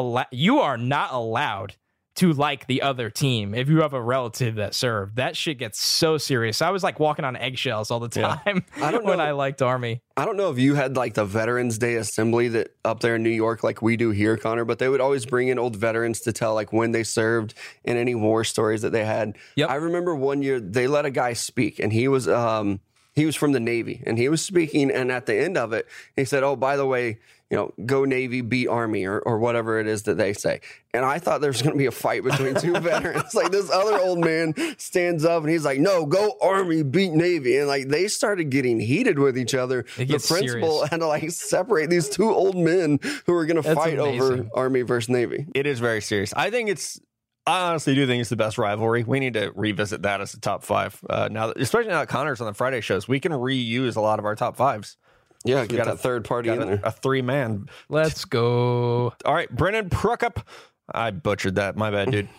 allowed to like the other team if you have a relative that served. That shit gets so serious. I was walking on eggshells all the time when I liked Army. I don't know if you had the Veterans Day assembly that up there in New York like we do here, Connor, but they would always bring in old veterans to tell when they served and any war stories that they had. Yep. I remember one year they let a guy speak, and he was from the Navy, and he was speaking, and at the end of it, he said, oh, by the way, go Navy, beat Army, or whatever it is that they say. And I thought there was going to be a fight between 2 veterans. This other old man stands up, and he's like, no, go Army, beat Navy. And, they started getting heated with each other. The principal had to, separate these 2 old men who were going to fight over Army versus Navy. It is very serious. I honestly do think it's the best rivalry. We need to revisit that as a top 5. Especially now that Connor's on the Friday shows, we can reuse a lot of our top 5s. Yeah, get that third party in there. A 3-man. Let's go. All right, Brennan Prukup. I butchered that. My bad, dude.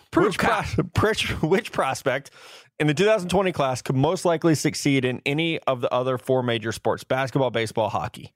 Which prospect in the 2020 class could most likely succeed in any of the other 4 major sports? Basketball, baseball, hockey.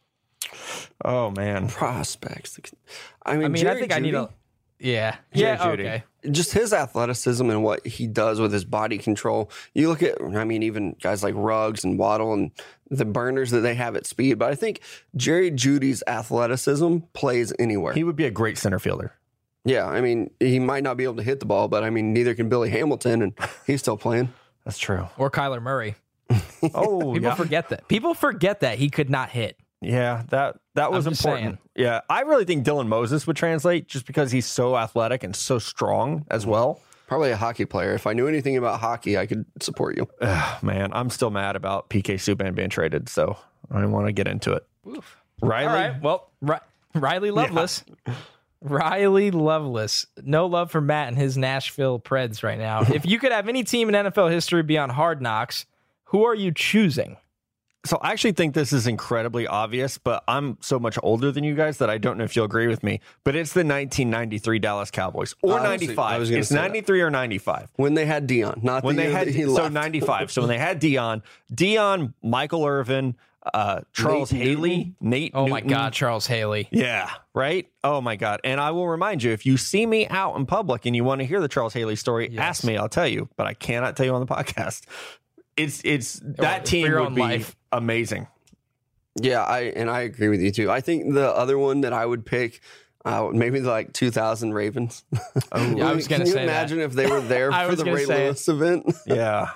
Oh, man. Prospects. I think I need a... Yeah. Jerry Yeah, Jeudy. okay. Just his athleticism and what he does with his body control. You look at, even guys like Ruggs and Waddle and the burners that they have at speed. But I think Jerry Jeudy's athleticism plays anywhere. He would be a great center fielder. Yeah, he might not be able to hit the ball, but neither can Billy Hamilton, and he's still playing. That's true. Or Kyler Murray. Oh, People forget that. People forget that he could not hit. Yeah, that was important. Saying. Yeah, I really think Dylan Moses would translate just because he's so athletic and so strong as well. Probably a hockey player. If I knew anything about hockey, I could support you. Man, I'm still mad about PK Subban being traded, so I don't want to get into it. Oof. Riley. All right. Well, Riley Lovelace. Riley Lovelace. No love for Matt and his Nashville Preds right now. If you could have any team in NFL history beyond Hard Knocks, who are you choosing? So I actually think this is incredibly obvious, but I'm so much older than you guys that I don't know if you'll agree with me. But it's the 1993 Dallas Cowboys or 95. It's 93 or 95 when they had Dion, not when the they year had that he so left. 95. So when they had Dion, Michael Irvin, Charles Nate Haley, Nate. Oh my Newton. God, Charles Haley. Yeah, right? Oh my God. And I will remind you, if you see me out in public and you want to hear the Charles Haley story, ask me, I'll tell you, but I cannot tell you on the podcast. It's that team would be amazing. Yeah, I agree with you too. I think the other one that I would pick, maybe like 2000 Ravens. Oh, yeah, I was going to say Can you imagine if they were there for the Ray Lewis event? Yeah.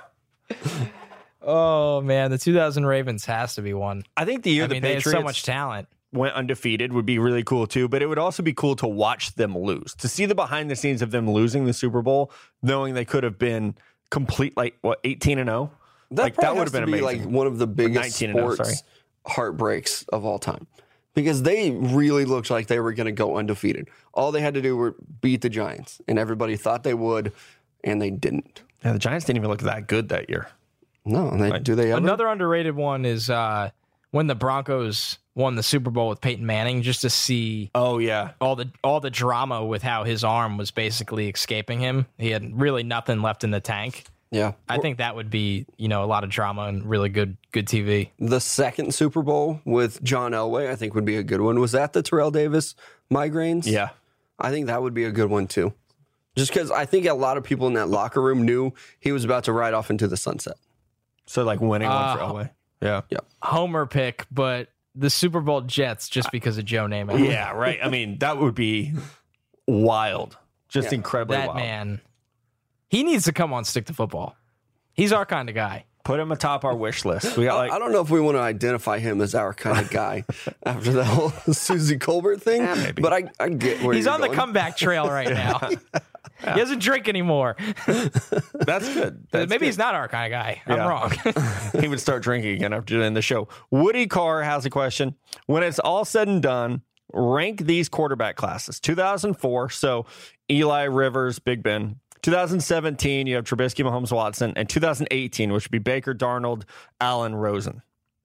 Oh man, the 2000 Ravens has to be one. I think the year the they Patriots had so much talent. Went undefeated would be really cool too, but it would also be cool to watch them lose, to see the behind the scenes of them losing the Super Bowl, knowing they could have been complete 18-0. That would have been amazing. Like one of the biggest sports heartbreaks of all time, because they really looked like they were going to go undefeated. All they had to do were beat the Giants, and everybody thought they would, and they didn't. Yeah, the Giants didn't even look that good that year. No, do they ever? Another underrated one is when the Broncos won the Super Bowl with Peyton Manning, just to see all the drama with how his arm was basically escaping him. He had really nothing left in the tank. Yeah. I think that would be, a lot of drama and really good TV. The second Super Bowl with John Elway, I think would be a good one. Was that the Terrell Davis migraines? Yeah. I think that would be a good one too. Just because I think a lot of people in that locker room knew he was about to ride off into the sunset. So winning one for Elway. Yeah. Homer pick, but the Super Bowl Jets just because of Joe Namath. Yeah, right. I mean, that would be wild. Just incredibly wild. That man. He needs to come on Stick to Football. He's our kind of guy. Put him atop our wish list. We got I don't know if we want to identify him as our kind of guy after the whole Susie Colbert thing, but I get where he's you're on going. the comeback trail right now. He doesn't drink anymore. That's good. Maybe he's not our kind of guy. I'm wrong. He would start drinking again after doing the show. Woody Carr has a question. When it's all said and done, rank these quarterback classes. 2004, so Eli, Rivers, Big Ben. 2017, you have Trubisky, Mahomes, Watson. And 2018, which would be Baker, Darnold, Allen, Rosen.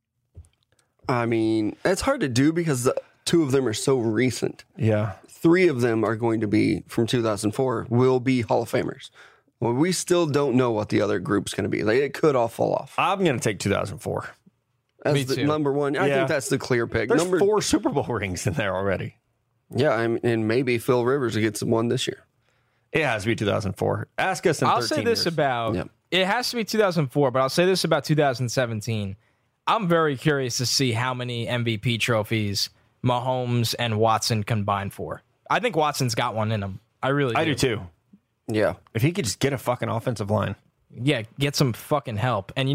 I mean, it's hard to do because the two of them are so recent. Yeah. Three of them are going to be from 2004, will be Hall of Famers. Well, we still don't know what the other group's going to be. It could all fall off. I'm going to take 2004. As the number one. I think that's the clear pick. There's 4 Super Bowl rings in there already. Yeah, and maybe Phil Rivers gets one this year. It has to be 2004. Ask us in 13 I'll say this years. about it has to be 2004, but I'll say this about 2017. I'm very curious to see how many MVP trophies Mahomes and Watson combine for. I think Watson's got one in him. I do too. Yeah. If he could just get a fucking offensive line. Yeah, get some fucking help. And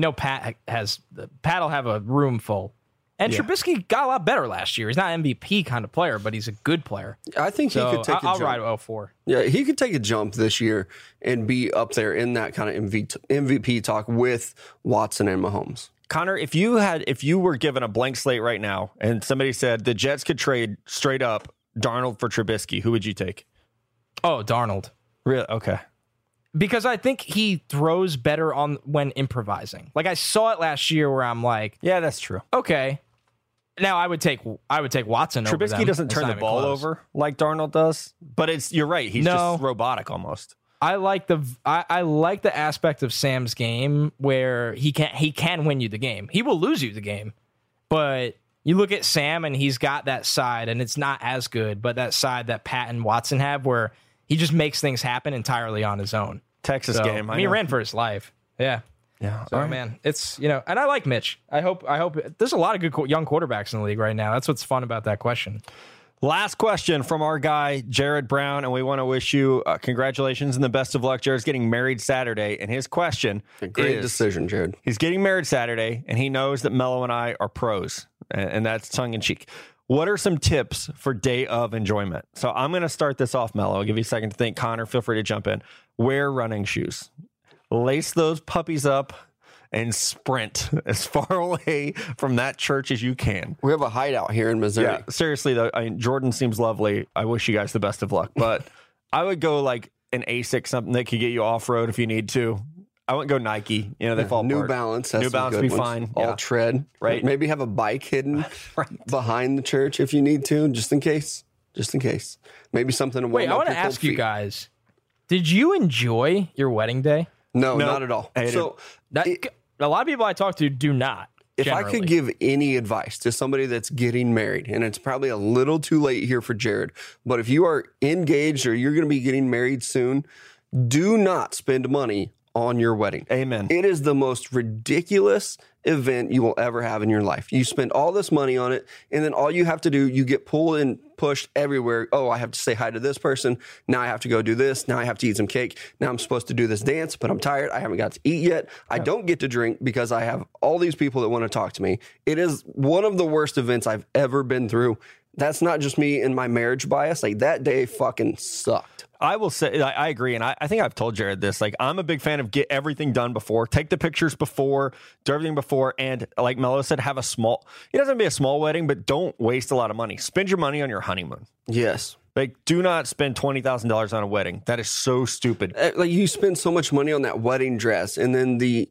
Pat'll have a room full. And Trubisky got a lot better last year. He's not an MVP kind of player, but he's a good player. I think he could take a jump. I'll ride 04. Yeah, he could take a jump this year and be up there in that kind of MVP talk with Watson and Mahomes. Connor, if you were given a blank slate right now and somebody said the Jets could trade straight up Darnold for Trubisky, who would you take? Oh, Darnold. Really? Okay. Because I think he throws better when improvising. Like I saw it last year where I'm like, yeah, that's true. Okay. Now I would take Watson over them. Trubisky doesn't turn the ball over like Darnold does, but you're right. He's just robotic almost. I like the aspect of Sam's game where he can win you the game. He will lose you the game, but you look at Sam and he's got that side, and it's not as good, but that side that Pat and Watson have where he just makes things happen entirely on his own. Texas game. He ran for his life. Yeah. Yeah. So, man, it's, and I like Mitch. I hope there's a lot of good young quarterbacks in the league right now. That's what's fun about that question. Last question from our guy, Jared Brown, and we want to wish you congratulations and the best of luck. Jared's getting married Saturday, and his question Great decision, Jared. He's getting married Saturday, and he knows that Mello and I are pros, and that's tongue-in-cheek. What are some tips for day of enjoyment? So I'm going to start this off, Mello. I'll give you a second to think. Connor, feel free to jump in. Wear running shoes. Lace those puppies up and sprint as far away from that church as you can. We have a hideout here in Missouri. Yeah, seriously though, I mean, Jordan seems lovely. I wish you guys the best of luck, but I would go like an ASIC, something that could get you off road if you need to. I wouldn't go Nike. You know, they fall New apart. Balance. Has New some Balance good would be ones. fine. All Yeah. tread. Right. Maybe have a bike hidden behind the church if you need to, just in case. Just in case. Maybe something to warm Wait, I up want to your cold ask you feet. guys, did you enjoy your wedding day? No, No, not at all. I hated So A lot of people I talk to do not. if I could give any advice to somebody that's getting married, and it's probably a little too late here for Jared, but if you are engaged or you're going to be getting married soon, do not spend money on your wedding. Amen. It is the most ridiculous event you will ever have in your life. You spend all this money on it, and then all you have to do, you get pulled and pushed everywhere. Oh, I have to say hi to this person. Now I have to go do this. Now I have to eat some cake. Now I'm supposed to do this dance, but I'm tired. I haven't got to eat yet. I don't get to drink because I have all these people that want to talk to me. It is one of the worst events I've ever been through. That's not just me and my marriage bias. Like, that day fucking sucked. I will say, I agree. And I think I've told Jared this. Like, I'm a big fan of get everything done before, take the pictures before, do everything before. And like Mello said, have a small, it doesn't have to be a small wedding, but don't waste a lot of money. Spend your money on your honeymoon. Yes. Like, do not spend $20,000 on a wedding. That is so stupid. Like, you spend so much money on that wedding dress, and then the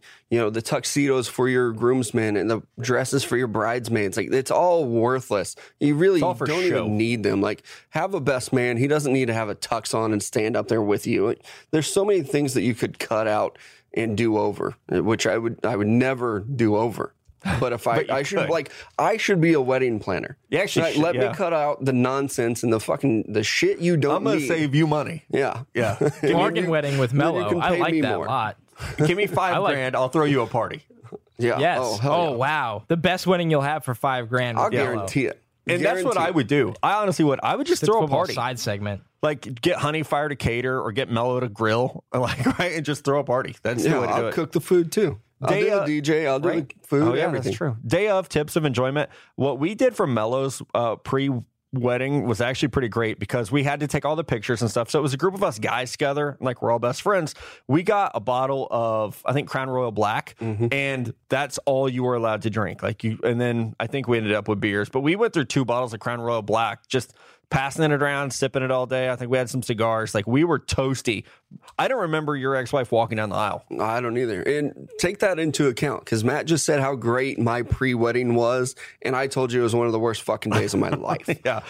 tuxedos for your groomsmen and the dresses for your bridesmaids. Like, it's all worthless. You really all for don't show. even need them. Like, have a best man. He doesn't need to have a tux on and stand up there with you. There's so many things that you could cut out and do over, which I would never do over. But if I should be a wedding planner. You actually Like, should, let yeah. me cut out the nonsense and the shit you don't I'm going to need. save you money. Yeah. Yeah. bargain wedding with then you Mello. can I pay like me that more. a lot. Give me $5,000. I'll throw you a party. Yeah. Yes. Oh, hell Oh, yeah. wow. The best wedding you'll have for $5,000. I'll with Mello. guarantee it. And that's what I would do. I honestly would. I would just The throw a football party. side segment. Like, get Honey Fire to cater or get Mello to grill. Like, right? And just throw a party. That's the way to do I'll it. cook the food too. I'll Day do of- the DJ. I'll do right? the food. Oh, yeah, everything. that's true. Day of tips of enjoyment. What we did for Mello's pre-wedding was actually pretty great because we had to take all the pictures and stuff. So it was a group of us guys together, like we're all best friends. We got a bottle of, I think, Crown Royal Black, and that's all you were allowed to drink. And then I think we ended up with beers, but we went through 2 bottles of Crown Royal Black, just passing it around, sipping it all day. I think we had some cigars. Like, we were toasty. I don't remember your ex-wife walking down the aisle. I don't either. And take that into account because Matt just said how great my pre-wedding was, and I told you it was one of the worst fucking days of my life. Yeah.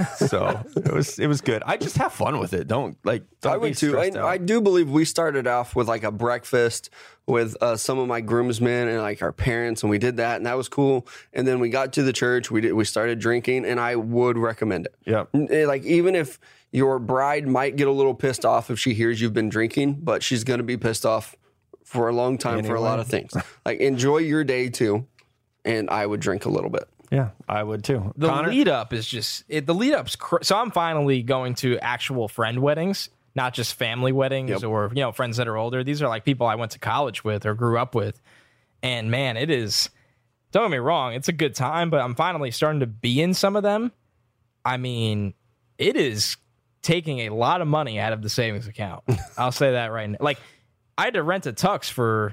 So it was good. I just have fun with it. Don't I be would too. stressed out. I do believe we started off with like a breakfast with some of my groomsmen and like our parents, and we did that, and that was cool. And then we got to the church, we started drinking, and I would recommend it. Yeah. Like, even if your bride might get a little pissed off if she hears you've been drinking, but she's going to be pissed off for a long time for a lot of things. Like, enjoy your day too, and I would drink a little bit. Yeah, I would too. The Connor? lead up is just the lead up's so I'm finally going to actual friend weddings, not just family weddings or friends that are older. These are like people I went to college with or grew up with, and man, it is. Don't get me wrong, it's a good time, but I'm finally starting to be in some of them. I mean, it is taking a lot of money out of the savings account. I'll say that right now. Like, I had to rent a tux for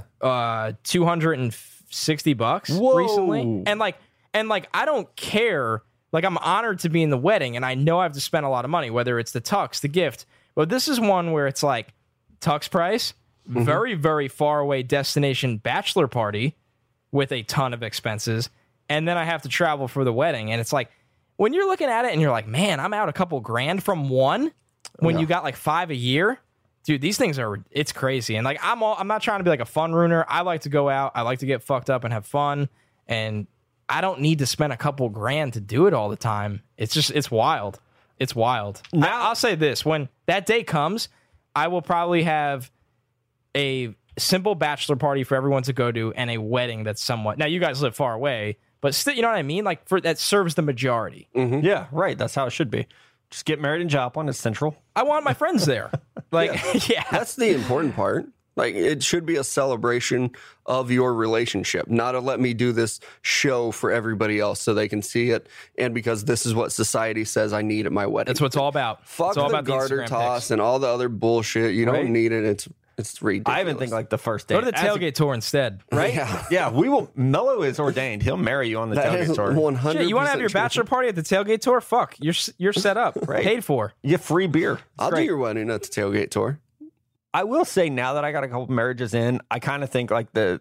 $260 recently, and I don't care. Like, I'm honored to be in the wedding, and I know I have to spend a lot of money, whether it's the tux, the gift. But this is one where it's like tux price, very, very far away destination bachelor party with a ton of expenses, and then I have to travel for the wedding. And it's like, when you're looking at it and you're like, man, I'm out a couple grand from one when you got like 5 a year. Dude, these things it's crazy. And like, I'm not trying to be like a fun ruiner. I like to go out. I like to get fucked up and have fun. And I don't need to spend a couple grand to do it all the time. It's wild. It's wild. Now, I'll say this. When that day comes, I will probably have a simple bachelor party for everyone to go to and a wedding that's somewhat. Now, you guys live far away, but still, you know what I mean? Like, that serves the majority. Yeah, right. That's how it should be. Just get married in Joplin. It's central. I want my friends there. Like, yeah. That's the important part. Like, it should be a celebration of your relationship, not a let me do this show for everybody else so they can see it, and because this is what society says I need at my wedding. That's what it's all about. Fuck it's all the about garter Instagram toss pics. and all the other bullshit. You Right. don't need it. It's ridiculous. I even think like the first day. Go to the tailgate tour instead. Right? Yeah. Yeah, we will. Mello is ordained. He'll marry you on the That tailgate is tour. 100%. Shit, you want to have your bachelor party at the tailgate tour? Fuck, you're set up, Right. paid for. You get free beer. It's I'll great. do your wedding at the tailgate tour. I will say now that I got a couple marriages in, I kind of think like the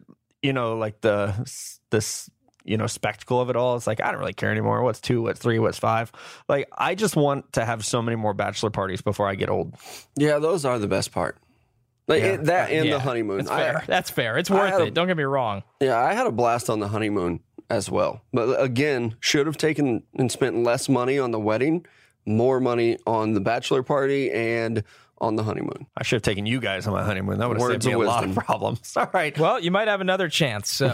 spectacle of it all. It's like, I don't really care anymore. What's 2? What's 3? What's 5? Like, I just want to have so many more bachelor parties before I get old. Yeah, those are the best part. Like that and Yeah, the honeymoon. That's fair. That's fair. It's worth it. Don't get me wrong. Yeah, I had a blast on the honeymoon as well. But again, should have taken and spent less money on the wedding, more money on the bachelor party and on the honeymoon. I should have taken you guys on my honeymoon. That would have saved Words me of a lot of wisdom. problems. All right. Well, you might have another chance. So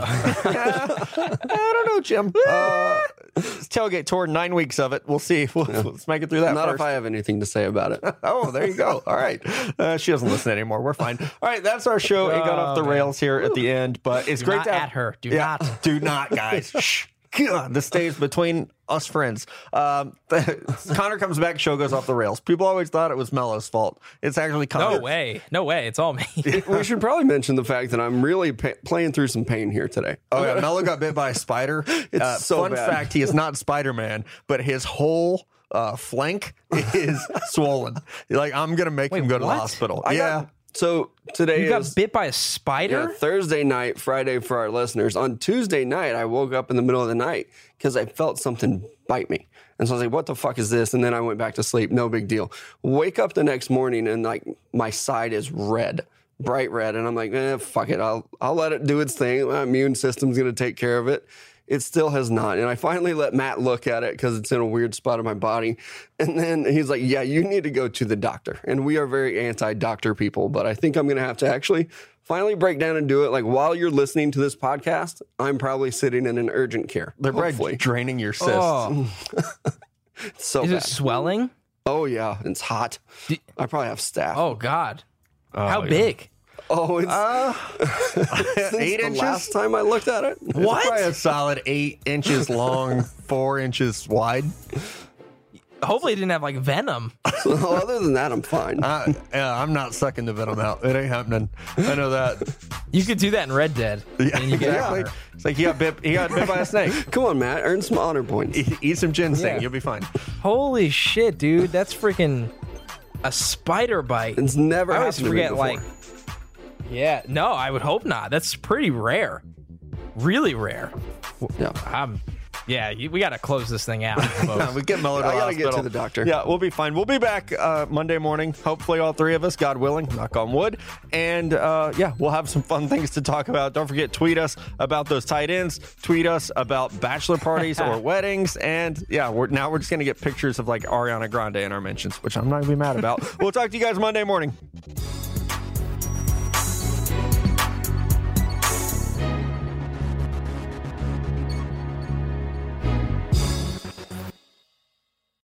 I don't know, Jim. Tailgate tour, 9 weeks of it. We'll see. Let's make it through that Not first. if I have anything to say about it. Oh, there you go. All right. She doesn't listen anymore. We're fine. All right. That's our show. It got off the rails here at the end, but it's do great not to have at her. Do Yeah, not. Do not, guys. Shh. God, this stays between us friends. Connor comes back, show goes off the rails. People always thought it was Mello's fault. It's actually Connor. No way. It's all me. We should probably mention the fact that I'm really playing through some pain here today. Oh, yeah. Mello got bit by a spider. It's so fun bad. fact, he is not Spider-Man, but his whole flank is swollen. Like, I'm going to make him go to the what? hospital. Yeah. So today You got is bit by a spider? Thursday night, Friday for our listeners. On Tuesday night, I woke up in the middle of the night because I felt something bite me. And so I was like, what the fuck is this? And then I went back to sleep. No big deal. Wake up the next morning and like my side is red, bright red. And I'm like, fuck it. I'll let it do its thing. My immune system's going to take care of it. It still has not. And I finally let Matt look at it because it's in a weird spot of my body. And then he's like, yeah, you need to go to the doctor. And we are very anti-doctor people, but I think I'm going to have to actually finally break down and do it. Like while you're listening to this podcast, I'm probably sitting in an urgent care. They're probably hopefully. draining your cysts. Oh, It's so is bad. it swelling? Oh, yeah. It's hot. I probably have staph. Oh God. How yeah. big? Oh, it's 8 the inches? last time I looked at it. It's probably a solid 8 inches long, 4 inches wide. Hopefully it didn't have like venom. So other than that, I'm fine. Yeah, I'm not sucking the venom out. It ain't happening. I know that. You could do that in Red Dead. Yeah, and you get exactly. it. It's like he got bit by a snake. Come on, Matt. Earn some honor points. Eat some ginseng. Yeah. You'll be fine. Holy shit, dude. That's freaking a spider bite. It's never I always happened to me forget, before. like, yeah, no, I would hope not. That's pretty rare. Really rare. Yeah. Yeah, we got to close this thing out, folks. We get Mello to I the gotta get hospital. to the doctor. Yeah, we'll be fine. We'll be back Monday morning. Hopefully, all 3 of us, God willing, knock on wood. And yeah, we'll have some fun things to talk about. Don't forget, tweet us about those tight ends. Tweet us about bachelor parties or weddings. And yeah, we're just gonna get pictures of like Ariana Grande in our mentions, which I'm not gonna be mad about. We'll talk to you guys Monday morning.